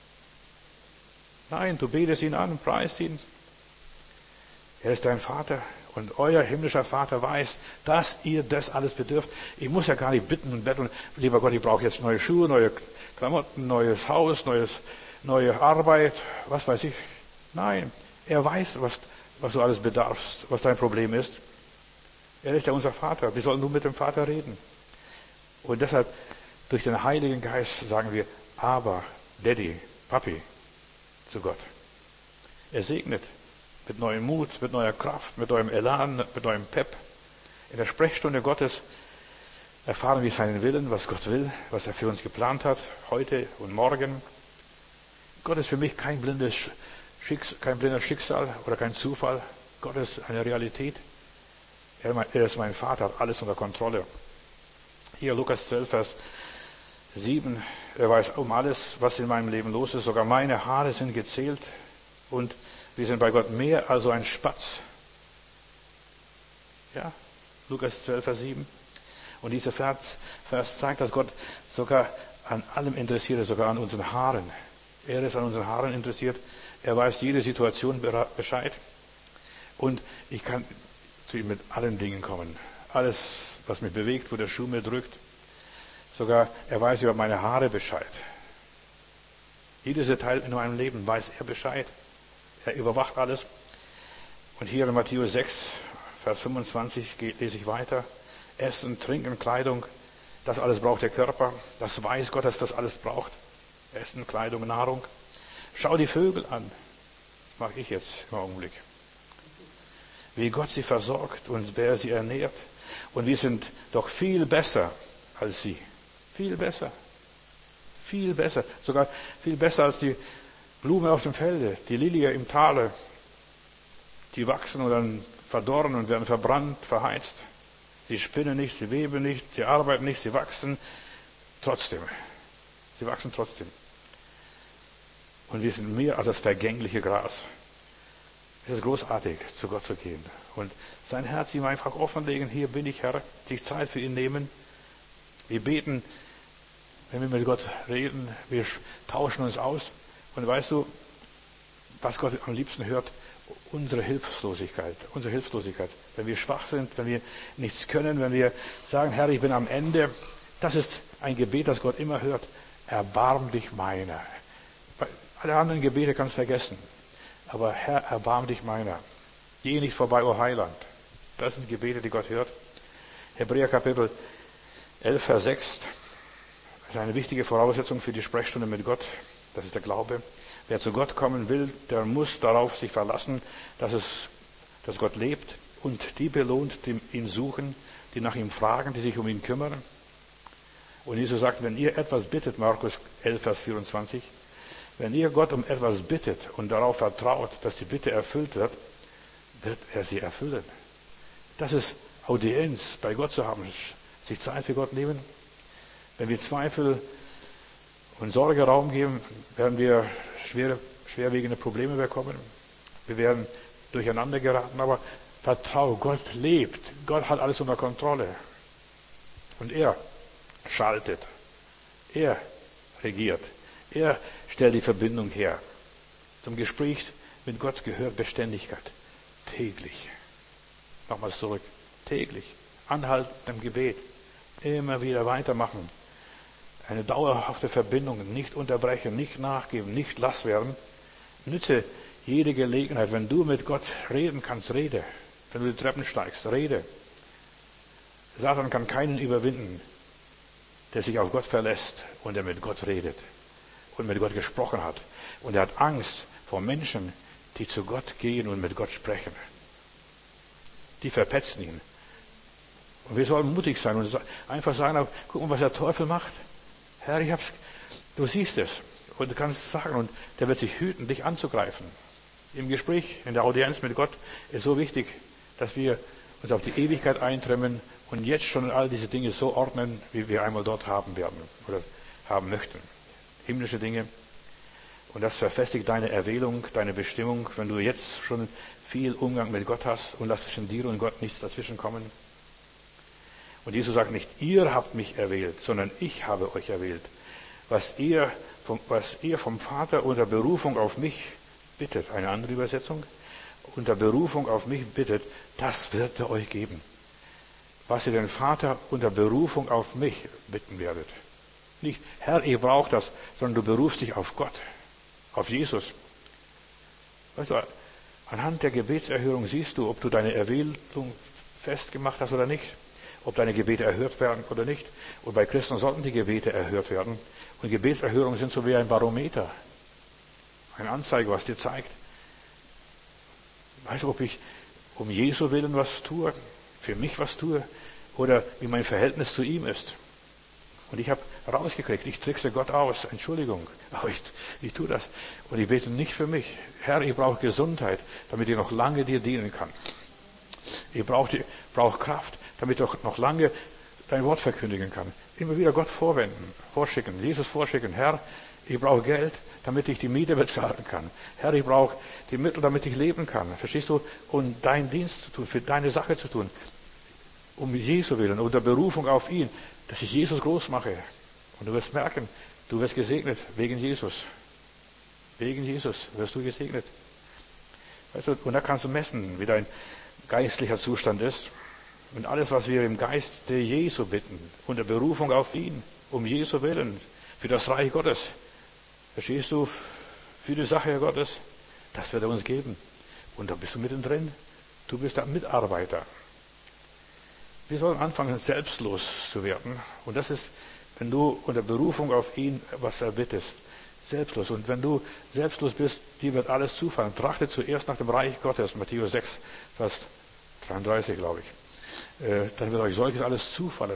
Nein, du betest ihn an, preist ihn. Er ist dein Vater. Und euer himmlischer Vater weiß, dass ihr das alles bedürft. Ich muss ja gar nicht bitten und betteln. Lieber Gott, ich brauche jetzt neue Schuhe, neue Klamotten, neues Haus, neues, neue Arbeit, was weiß ich. Nein, er weiß, was, was du alles bedarfst, was dein Problem ist. Er ist ja unser Vater. Wir sollen nur mit dem Vater reden. Und deshalb, durch den Heiligen Geist sagen wir, aber, Daddy, Papi, zu Gott. Er segnet mit neuem Mut, mit neuer Kraft, mit neuem Elan, mit neuem Pep. In der Sprechstunde Gottes erfahren wir seinen Willen, was Gott will, was er für uns geplant hat, heute und morgen. Gott ist für mich kein blindes Schicksal, kein blinder Schicksal oder kein Zufall. Gott ist eine Realität. Er ist mein Vater, hat alles unter Kontrolle. Hier Lukas zwölf, Vers sieben. Er weiß um alles, was in meinem Leben los ist. Sogar meine Haare sind gezählt und wir sind bei Gott mehr als so ein Spatz. Ja, Lukas zwölf, Vers sieben. Und dieser Vers, Vers zeigt, dass Gott sogar an allem interessiert ist, sogar an unseren Haaren. Er ist an unseren Haaren interessiert. Er weiß jede Situation Bescheid. Und ich kann zu ihm mit allen Dingen kommen. Alles, was mich bewegt, wo der Schuh mir drückt. Sogar, er weiß über meine Haare Bescheid. Jedes Detail in meinem Leben weiß er Bescheid. Er überwacht alles. Und hier in Matthäus sechs, Vers fünfundzwanzig lese ich weiter. Essen, Trinken, Kleidung, das alles braucht der Körper. Das weiß Gott, dass das alles braucht. Essen, Kleidung, Nahrung. Schau die Vögel an. Das mache ich jetzt im Augenblick. Wie Gott sie versorgt und wer sie ernährt. Und wir sind doch viel besser als sie. Viel besser. Viel besser. Sogar viel besser als die Blume auf dem Felde, die Lilie im Tale. Die wachsen und dann verdorren und werden verbrannt, verheizt. Sie spinnen nicht, sie weben nicht, sie arbeiten nicht, sie wachsen trotzdem. Sie wachsen trotzdem. Und wir sind mehr als das vergängliche Gras. Es ist großartig, zu Gott zu gehen. Und sein Herz ihm einfach offenlegen. Hier bin ich, Herr. Sich Zeit für ihn nehmen. Wir beten, wenn wir mit Gott reden. Wir tauschen uns aus. Und weißt du, was Gott am liebsten hört? Unsere Hilflosigkeit. Unsere Hilflosigkeit. Wenn wir schwach sind, wenn wir nichts können, wenn wir sagen, Herr, ich bin am Ende. Das ist ein Gebet, das Gott immer hört. Erbarm dich meiner. Alle anderen Gebete kannst du vergessen. Aber Herr, erbarm dich meiner. Geh nicht vorbei, o Heiland. Das sind Gebete, die Gott hört. Hebräer Kapitel elf, Vers sechs. Das ist eine wichtige Voraussetzung für die Sprechstunde mit Gott. Das ist der Glaube. Wer zu Gott kommen will, der muss darauf sich verlassen, dass es, dass Gott lebt und die belohnt, die ihn suchen, die nach ihm fragen, die sich um ihn kümmern. Und Jesus sagt, wenn ihr etwas bittet, Markus elf, Vers vierundzwanzig, wenn ihr Gott um etwas bittet und darauf vertraut, dass die Bitte erfüllt wird, wird er sie erfüllen. Das ist Audienz bei Gott zu haben, sich Zeit für Gott nehmen. Wenn wir Zweifel und Sorge Raum geben, werden wir schwere, schwerwiegende Probleme bekommen. Wir werden durcheinander geraten, aber Vertrau, Gott lebt. Gott hat alles unter Kontrolle. Und er schaltet. Er regiert. Er stellt die Verbindung her. Zum Gespräch mit Gott gehört Beständigkeit. Täglich. Nochmals zurück. Täglich. Anhalten im Gebet. Immer wieder weitermachen. Eine dauerhafte Verbindung. Nicht unterbrechen, nicht nachgeben, nicht lass werden. Nütze jede Gelegenheit. Wenn du mit Gott reden kannst, rede. Wenn du die Treppen steigst, rede. Satan kann keinen überwinden, der sich auf Gott verlässt und der mit Gott redet und mit Gott gesprochen hat. Und er hat Angst vor Menschen, die zu Gott gehen und mit Gott sprechen. Die verpetzen ihn. Und wir sollen mutig sein und einfach sagen, guck mal, was der Teufel macht. Herr, ich hab's, du siehst es. Und du kannst es sagen, und der wird sich hüten, dich anzugreifen. Im Gespräch, in der Audienz mit Gott ist so wichtig, dass wir uns auf die Ewigkeit eintrimmen und jetzt schon all diese Dinge so ordnen, wie wir einmal dort haben werden oder haben möchten. Himmlische Dinge. Und das verfestigt deine Erwählung, deine Bestimmung, wenn du jetzt schon viel Umgang mit Gott hast und lass zwischen dir und Gott nichts dazwischen kommen. Und Jesus sagt nicht, ihr habt mich erwählt, sondern ich habe euch erwählt. Was ihr vom, was ihr vom Vater unter Berufung auf mich bittet, eine andere Übersetzung, unter Berufung auf mich bittet, das wird er euch geben. Was ihr den Vater unter Berufung auf mich bitten werdet. Nicht, Herr, ich brauche das, sondern du berufst dich auf Gott, auf Jesus. Weißt du, anhand der Gebetserhörung siehst du, ob du deine Erwählung festgemacht hast oder nicht, ob deine Gebete erhört werden oder nicht. Und bei Christen sollten die Gebete erhört werden. Und Gebetserhörungen sind so wie ein Barometer, ein Anzeiger, was dir zeigt. Weißt du, ob ich um Jesu willen was tue, für mich was tue, oder wie mein Verhältnis zu ihm ist. Und ich habe rausgekriegt, ich trickse Gott aus, Entschuldigung, aber ich, ich tue das. Und ich bete nicht für mich. Herr, ich brauche Gesundheit, damit ich noch lange dir dienen kann. Ich brauche brauch Kraft, damit ich noch lange dein Wort verkündigen kann. Immer wieder Gott vorwenden, vorschicken, Jesus vorschicken. Herr, ich brauche Geld, damit ich die Miete bezahlen kann. Herr, ich brauche die Mittel, damit ich leben kann. Verstehst du? Und deinen Dienst zu tun, für deine Sache zu tun. Um Jesu willen, unter Berufung auf ihn, dass ich Jesus groß mache. Und du wirst merken, du wirst gesegnet wegen Jesus. Wegen Jesus wirst du gesegnet. Weißt du, und da kannst du messen, wie dein geistlicher Zustand ist. Und alles, was wir im Geiste Jesu bitten, unter Berufung auf ihn, um Jesu willen, für das Reich Gottes, verstehst du, für die Sache Gottes, das wird er uns geben. Und da bist du mittendrin. Du bist der Mitarbeiter. Wir sollen anfangen, selbstlos zu werden. Und das ist, wenn du unter Berufung auf ihn was erbittest. Selbstlos. Und wenn du selbstlos bist, dir wird alles zufallen. Trachte zuerst nach dem Reich Gottes. Matthäus sechs, Vers dreiunddreißig, glaube ich. Äh, dann wird euch solches alles zufallen.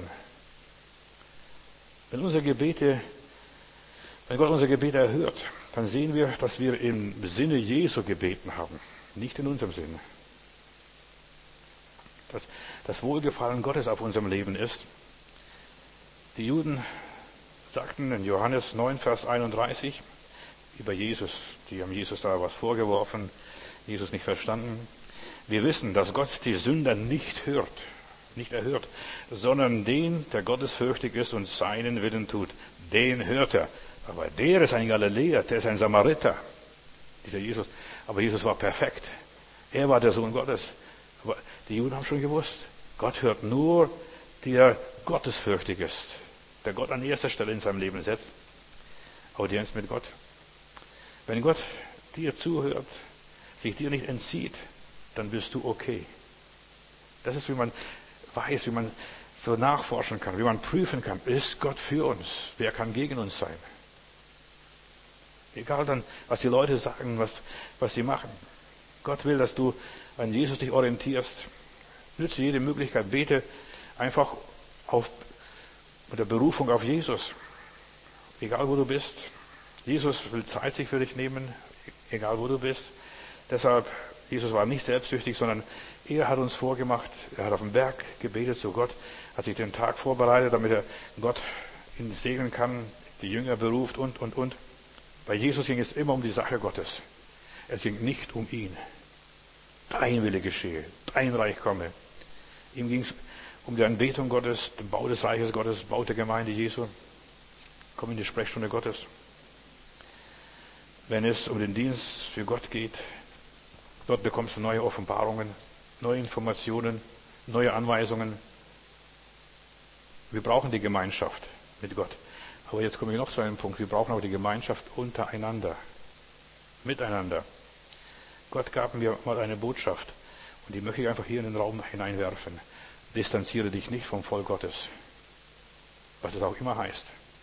Wenn unsere Gebete, wenn Gott unsere Gebete erhört, dann sehen wir, dass wir im Sinne Jesu gebeten haben. Nicht in unserem Sinne. Dass das Wohlgefallen Gottes auf unserem Leben ist. Die Juden sagten in Johannes neun, Vers einunddreißig über Jesus, die haben Jesus da was vorgeworfen, Jesus nicht verstanden. Wir wissen, dass Gott die Sünder nicht hört, nicht erhört, sondern den, der gottesfürchtig ist und seinen Willen tut, den hört er. Aber der ist ein Galiläer, der ist ein Samariter, dieser Jesus. Aber Jesus war perfekt. Er war der Sohn Gottes. Aber die Juden haben schon gewusst, Gott hört nur, der gottesfürchtig ist, der Gott an erster Stelle in seinem Leben setzt. Audienz mit Gott. Wenn Gott dir zuhört, sich dir nicht entzieht, dann bist du okay. Das ist, wie man weiß, wie man so nachforschen kann, wie man prüfen kann, ist Gott für uns? Wer kann gegen uns sein? Egal dann, was die Leute sagen, was, was sie machen. Gott will, dass du an Jesus dich orientierst. Nütze jede Möglichkeit, bete einfach auf, mit der Berufung auf Jesus. Egal wo du bist. Jesus will Zeit sich für dich nehmen, egal wo du bist. Deshalb, Jesus war nicht selbstsüchtig, sondern er hat uns vorgemacht, er hat auf dem Berg gebetet zu Gott, hat sich den Tag vorbereitet, damit er Gott ihn segnen kann, die Jünger beruft und, und, und. Bei Jesus ging es immer um die Sache Gottes. Es ging nicht um ihn. dein Wille geschehe, dein Reich komme. Ihm ging es um die Anbetung Gottes, den Bau des Reiches Gottes, Bau der Gemeinde Jesu. Komm in die Sprechstunde Gottes. Wenn es um den Dienst für Gott geht, dort bekommst du neue Offenbarungen, neue Informationen, neue Anweisungen. Wir brauchen die Gemeinschaft mit Gott. Aber jetzt komme ich noch zu einem Punkt. Wir brauchen auch die Gemeinschaft untereinander, miteinander. Gott gab mir mal eine Botschaft und die möchte ich einfach hier in den Raum hineinwerfen. Distanziere dich nicht vom Volk Gottes, was es auch immer heißt.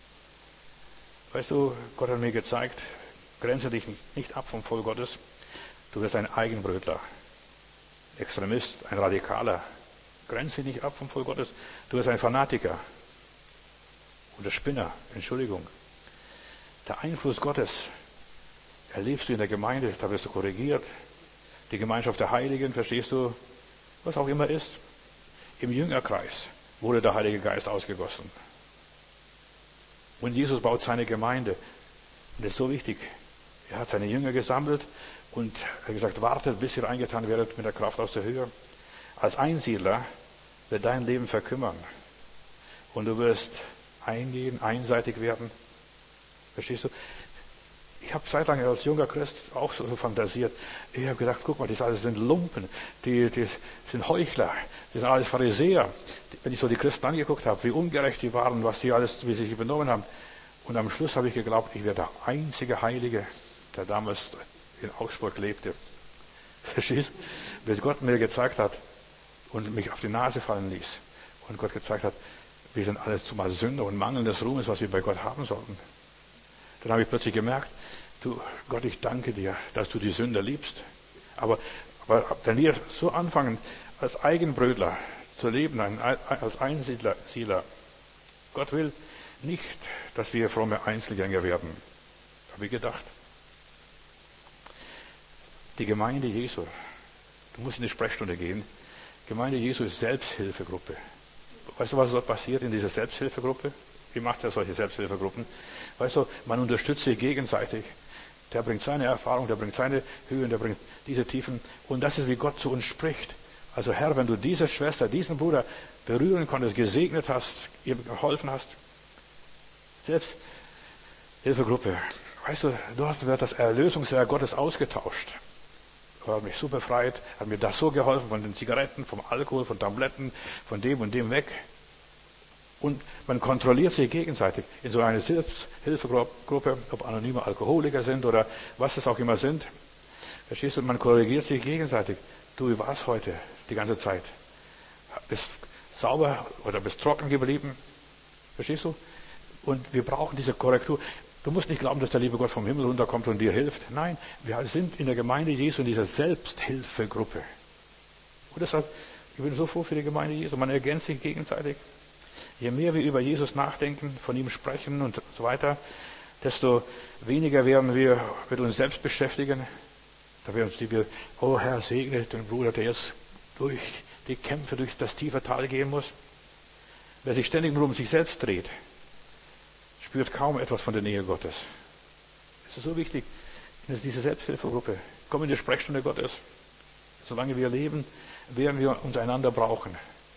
Weißt du, Gott hat mir gezeigt, grenze dich nicht ab vom Volk Gottes. Du wirst ein Eigenbrötler, Extremist, ein Radikaler. Grenze dich nicht ab vom Volk Gottes. Du wirst ein Fanatiker oder Spinner, Entschuldigung. Der Einfluss Gottes erlebst du in der Gemeinde, da wirst du korrigiert. Die Gemeinschaft der Heiligen, verstehst du, was auch immer ist. Im Jüngerkreis wurde der Heilige Geist ausgegossen. Und Jesus baut seine Gemeinde. Und das ist so wichtig. Er hat seine Jünger gesammelt und er hat gesagt, wartet, bis ihr eingetan werdet mit der Kraft aus der Höhe. Als Einsiedler wird dein Leben verkümmern. Und du wirst eingehen, einseitig werden. Verstehst du? Ich habe zeitlang als junger Christ auch so, so fantasiert. Ich habe gedacht, guck mal, die alles sind Lumpen, die, die sind Heuchler, die sind alles Pharisäer. Wenn ich so die Christen angeguckt habe, wie ungerecht die waren, was sie alles, wie sie sich benommen haben. Und am Schluss habe ich geglaubt, ich wäre der einzige Heilige, der damals in Augsburg lebte. Verstehst du? Bis Gott mir gezeigt hat und mich auf die Nase fallen ließ. Und Gott gezeigt hat, wir sind alles zumal Sünder und Mangel des Ruhmes, was wir bei Gott haben sollten. Dann habe ich plötzlich gemerkt, du Gott, ich danke dir, dass du die Sünder liebst. Aber, aber wenn wir so anfangen, als Eigenbrötler zu leben, als Einsiedler, Gott will nicht, dass wir fromme Einzelgänger werden. Habe ich gedacht. Die Gemeinde Jesu, du musst in die Sprechstunde gehen. Gemeinde Jesu ist Selbsthilfegruppe. Weißt du, was dort passiert in dieser Selbsthilfegruppe? Wie macht er solche Selbsthilfegruppen? Weißt du, man unterstützt sich gegenseitig. Der bringt seine Erfahrung, der bringt seine Höhen, der bringt diese Tiefen. Und das ist, wie Gott zu uns spricht. Also Herr, wenn du diese Schwester, diesen Bruder berühren konntest, gesegnet hast, ihr geholfen hast. Selbsthilfegruppe. Weißt du, dort wird das Erlösungswerk Gottes ausgetauscht. Er hat mich so befreit, hat mir das so geholfen, von den Zigaretten, vom Alkohol, von Tabletten, von dem und dem weg. Und man kontrolliert sich gegenseitig in so einer Hilfegruppe, ob anonyme Alkoholiker sind oder was es auch immer sind. Verstehst du? Man korrigiert sich gegenseitig. Du, wie war's heute die ganze Zeit? Bist sauber oder bist trocken geblieben? Verstehst du? Und wir brauchen diese Korrektur. Du musst nicht glauben, dass der liebe Gott vom Himmel runterkommt und dir hilft. Nein, wir sind in der Gemeinde Jesu in dieser Selbsthilfegruppe. Und deshalb, ich bin so froh für die Gemeinde Jesu. Man ergänzt sich gegenseitig. Je mehr wir über Jesus nachdenken, von ihm sprechen und so weiter, desto weniger werden wir mit uns selbst beschäftigen. Da werden wir, oh Herr, segne den Bruder, der jetzt durch die Kämpfe, durch das tiefe Tal gehen muss. Wer sich ständig nur um sich selbst dreht, spürt kaum etwas von der Nähe Gottes. Es ist so wichtig, in diese Selbsthilfegruppe. Komm in die Sprechstunde Gottes. Solange wir leben, werden wir uns einander brauchen.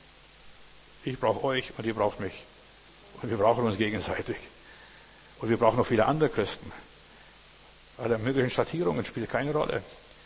Ich brauche euch und ihr braucht mich. Und wir brauchen uns gegenseitig. Und wir brauchen noch viele andere Christen. Alle möglichen Schattierungen spielen keine Rolle.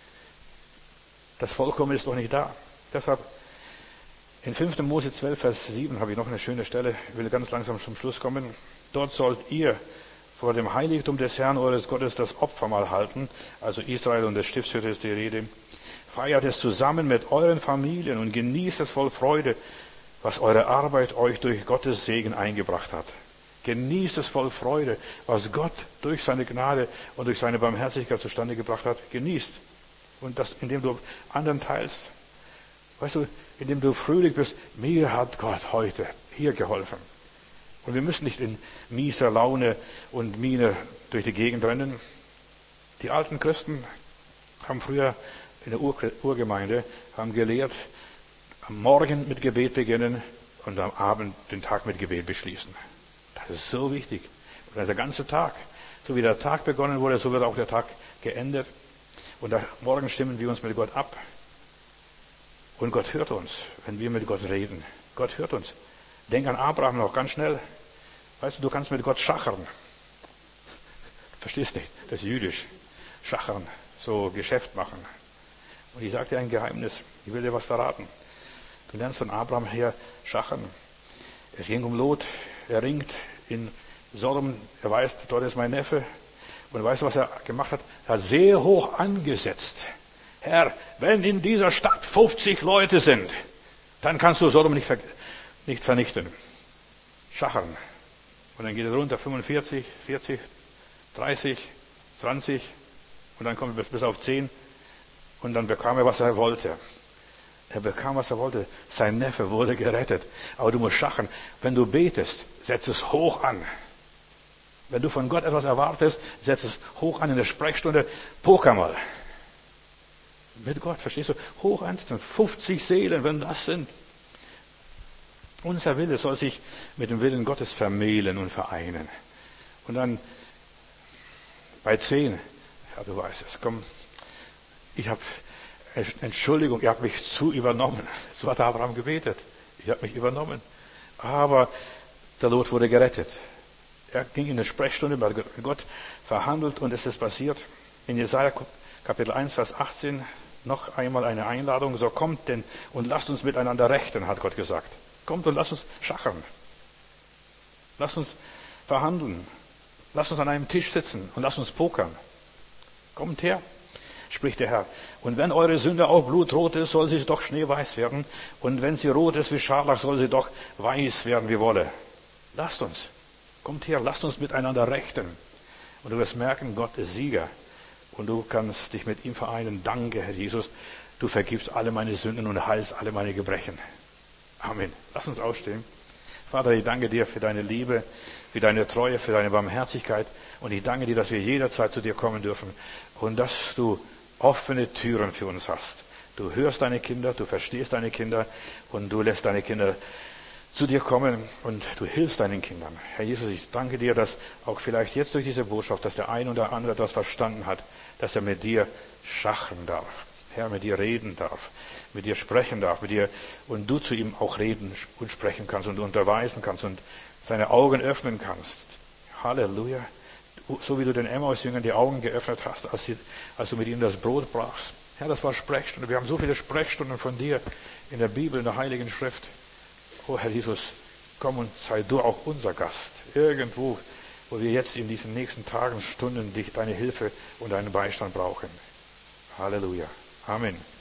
Das Vollkommen ist doch nicht da. Deshalb, in fünfter Mose zwölf, Vers sieben habe ich noch eine schöne Stelle. Ich will ganz langsam zum Schluss kommen. Dort sollt ihr vor dem Heiligtum des Herrn eures Gottes das Opfermahl halten. Also Israel und der Stiftshütte ist die Rede. Feiert es zusammen mit euren Familien und genießt es voll Freude, was eure Arbeit euch durch Gottes Segen eingebracht hat. Genießt es voll Freude, was Gott durch seine Gnade und durch seine Barmherzigkeit zustande gebracht hat. Genießt. Und das, indem du anderen teilst. Weißt du, indem du fröhlich bist, mir hat Gott heute hier geholfen. Und wir müssen nicht in mieser Laune und Miene durch die Gegend rennen. Die alten Christen haben früher in der Ur- Urgemeinde haben gelehrt, am Morgen mit Gebet beginnen und am Abend den Tag mit Gebet beschließen. Das ist so wichtig. Und das ist der ganze Tag. So wie der Tag begonnen wurde, so wird auch der Tag geendet. Und da, morgen stimmen wir uns mit Gott ab. Und Gott hört uns, wenn wir mit Gott reden. Gott hört uns. Denk an Abraham noch ganz schnell. Weißt du, du kannst mit Gott schachern. Verstehst nicht? Das ist jüdisch. Schachern. So Geschäft machen. Und ich sage dir ein Geheimnis. Ich will dir was verraten. Du lernst von Abraham her schachern. Es ging um Lot. Er ringt in Sodom. Er weiß, dort ist mein Neffe. Und weißt du, was er gemacht hat? Er hat sehr hoch angesetzt. Herr, wenn in dieser Stadt fünfzig Leute sind, dann kannst du Sodom nicht, ver- nicht vernichten. Schachern. Und dann geht es runter, fünfundvierzig, vierzig, dreißig, zwanzig. Und dann kommt es bis auf zehn. Und dann bekam er, was er wollte. Er bekam, was er wollte. Sein Neffe wurde gerettet. Aber du musst schachern. Wenn du betest, setz es hoch an. Wenn du von Gott etwas erwartest, setz es hoch an in der Sprechstunde. Poker mal. Mit Gott, verstehst du? Hoch ansetzen. fünfzig Seelen, wenn das sind. Unser Wille soll sich mit dem Willen Gottes vermählen und vereinen. Und dann bei zehn, ja, du weißt es, komm, ich habe, Entschuldigung, ihr habt mich zu übernommen. So hat Abraham gebetet. Ich habe mich übernommen. Aber der Lot wurde gerettet. Er ging in eine Sprechstunde bei Gott, verhandelt und es ist passiert. In Jesaja Kapitel eins, Vers achtzehn, noch einmal eine Einladung. So kommt denn und lasst uns miteinander rechten, hat Gott gesagt. Kommt und lasst uns schachern. Lasst uns verhandeln. Lasst uns an einem Tisch sitzen und lasst uns pokern. Kommt her, spricht der Herr. Und wenn eure Sünde auch blutrot ist, soll sie doch schneeweiß werden. Und wenn sie rot ist wie Scharlach, soll sie doch weiß werden wie Wolle. Lasst uns. Kommt her, lasst uns miteinander rechten. Und du wirst merken, Gott ist Sieger. Und du kannst dich mit ihm vereinen. Danke, Herr Jesus. Du vergibst alle meine Sünden und heilst alle meine Gebrechen. Amen. Lass uns aufstehen. Vater, ich danke dir für deine Liebe, für deine Treue, für deine Barmherzigkeit. Und ich danke dir, dass wir jederzeit zu dir kommen dürfen. Und dass du offene Türen für uns hast. Du hörst deine Kinder, du verstehst deine Kinder und du lässt deine Kinder zu dir kommen und du hilfst deinen Kindern. Herr Jesus, ich danke dir, dass auch vielleicht jetzt durch diese Botschaft, dass der ein oder andere etwas verstanden hat, dass er mit dir schachern darf. Herr, mit dir reden darf, mit dir sprechen darf, mit dir und du zu ihm auch reden und sprechen kannst und unterweisen kannst und seine Augen öffnen kannst. Halleluja. So wie du den Emmaus-Jüngern die Augen geöffnet hast, als, sie, als du mit ihnen das Brot brachst. Herr, das war Sprechstunde. Wir haben so viele Sprechstunden von dir in der Bibel, in der Heiligen Schrift. Oh Herr Jesus, komm und sei du auch unser Gast. Irgendwo, wo wir jetzt in diesen nächsten Tagen, Stunden dich, deine Hilfe und deinen Beistand brauchen. Halleluja. Amen.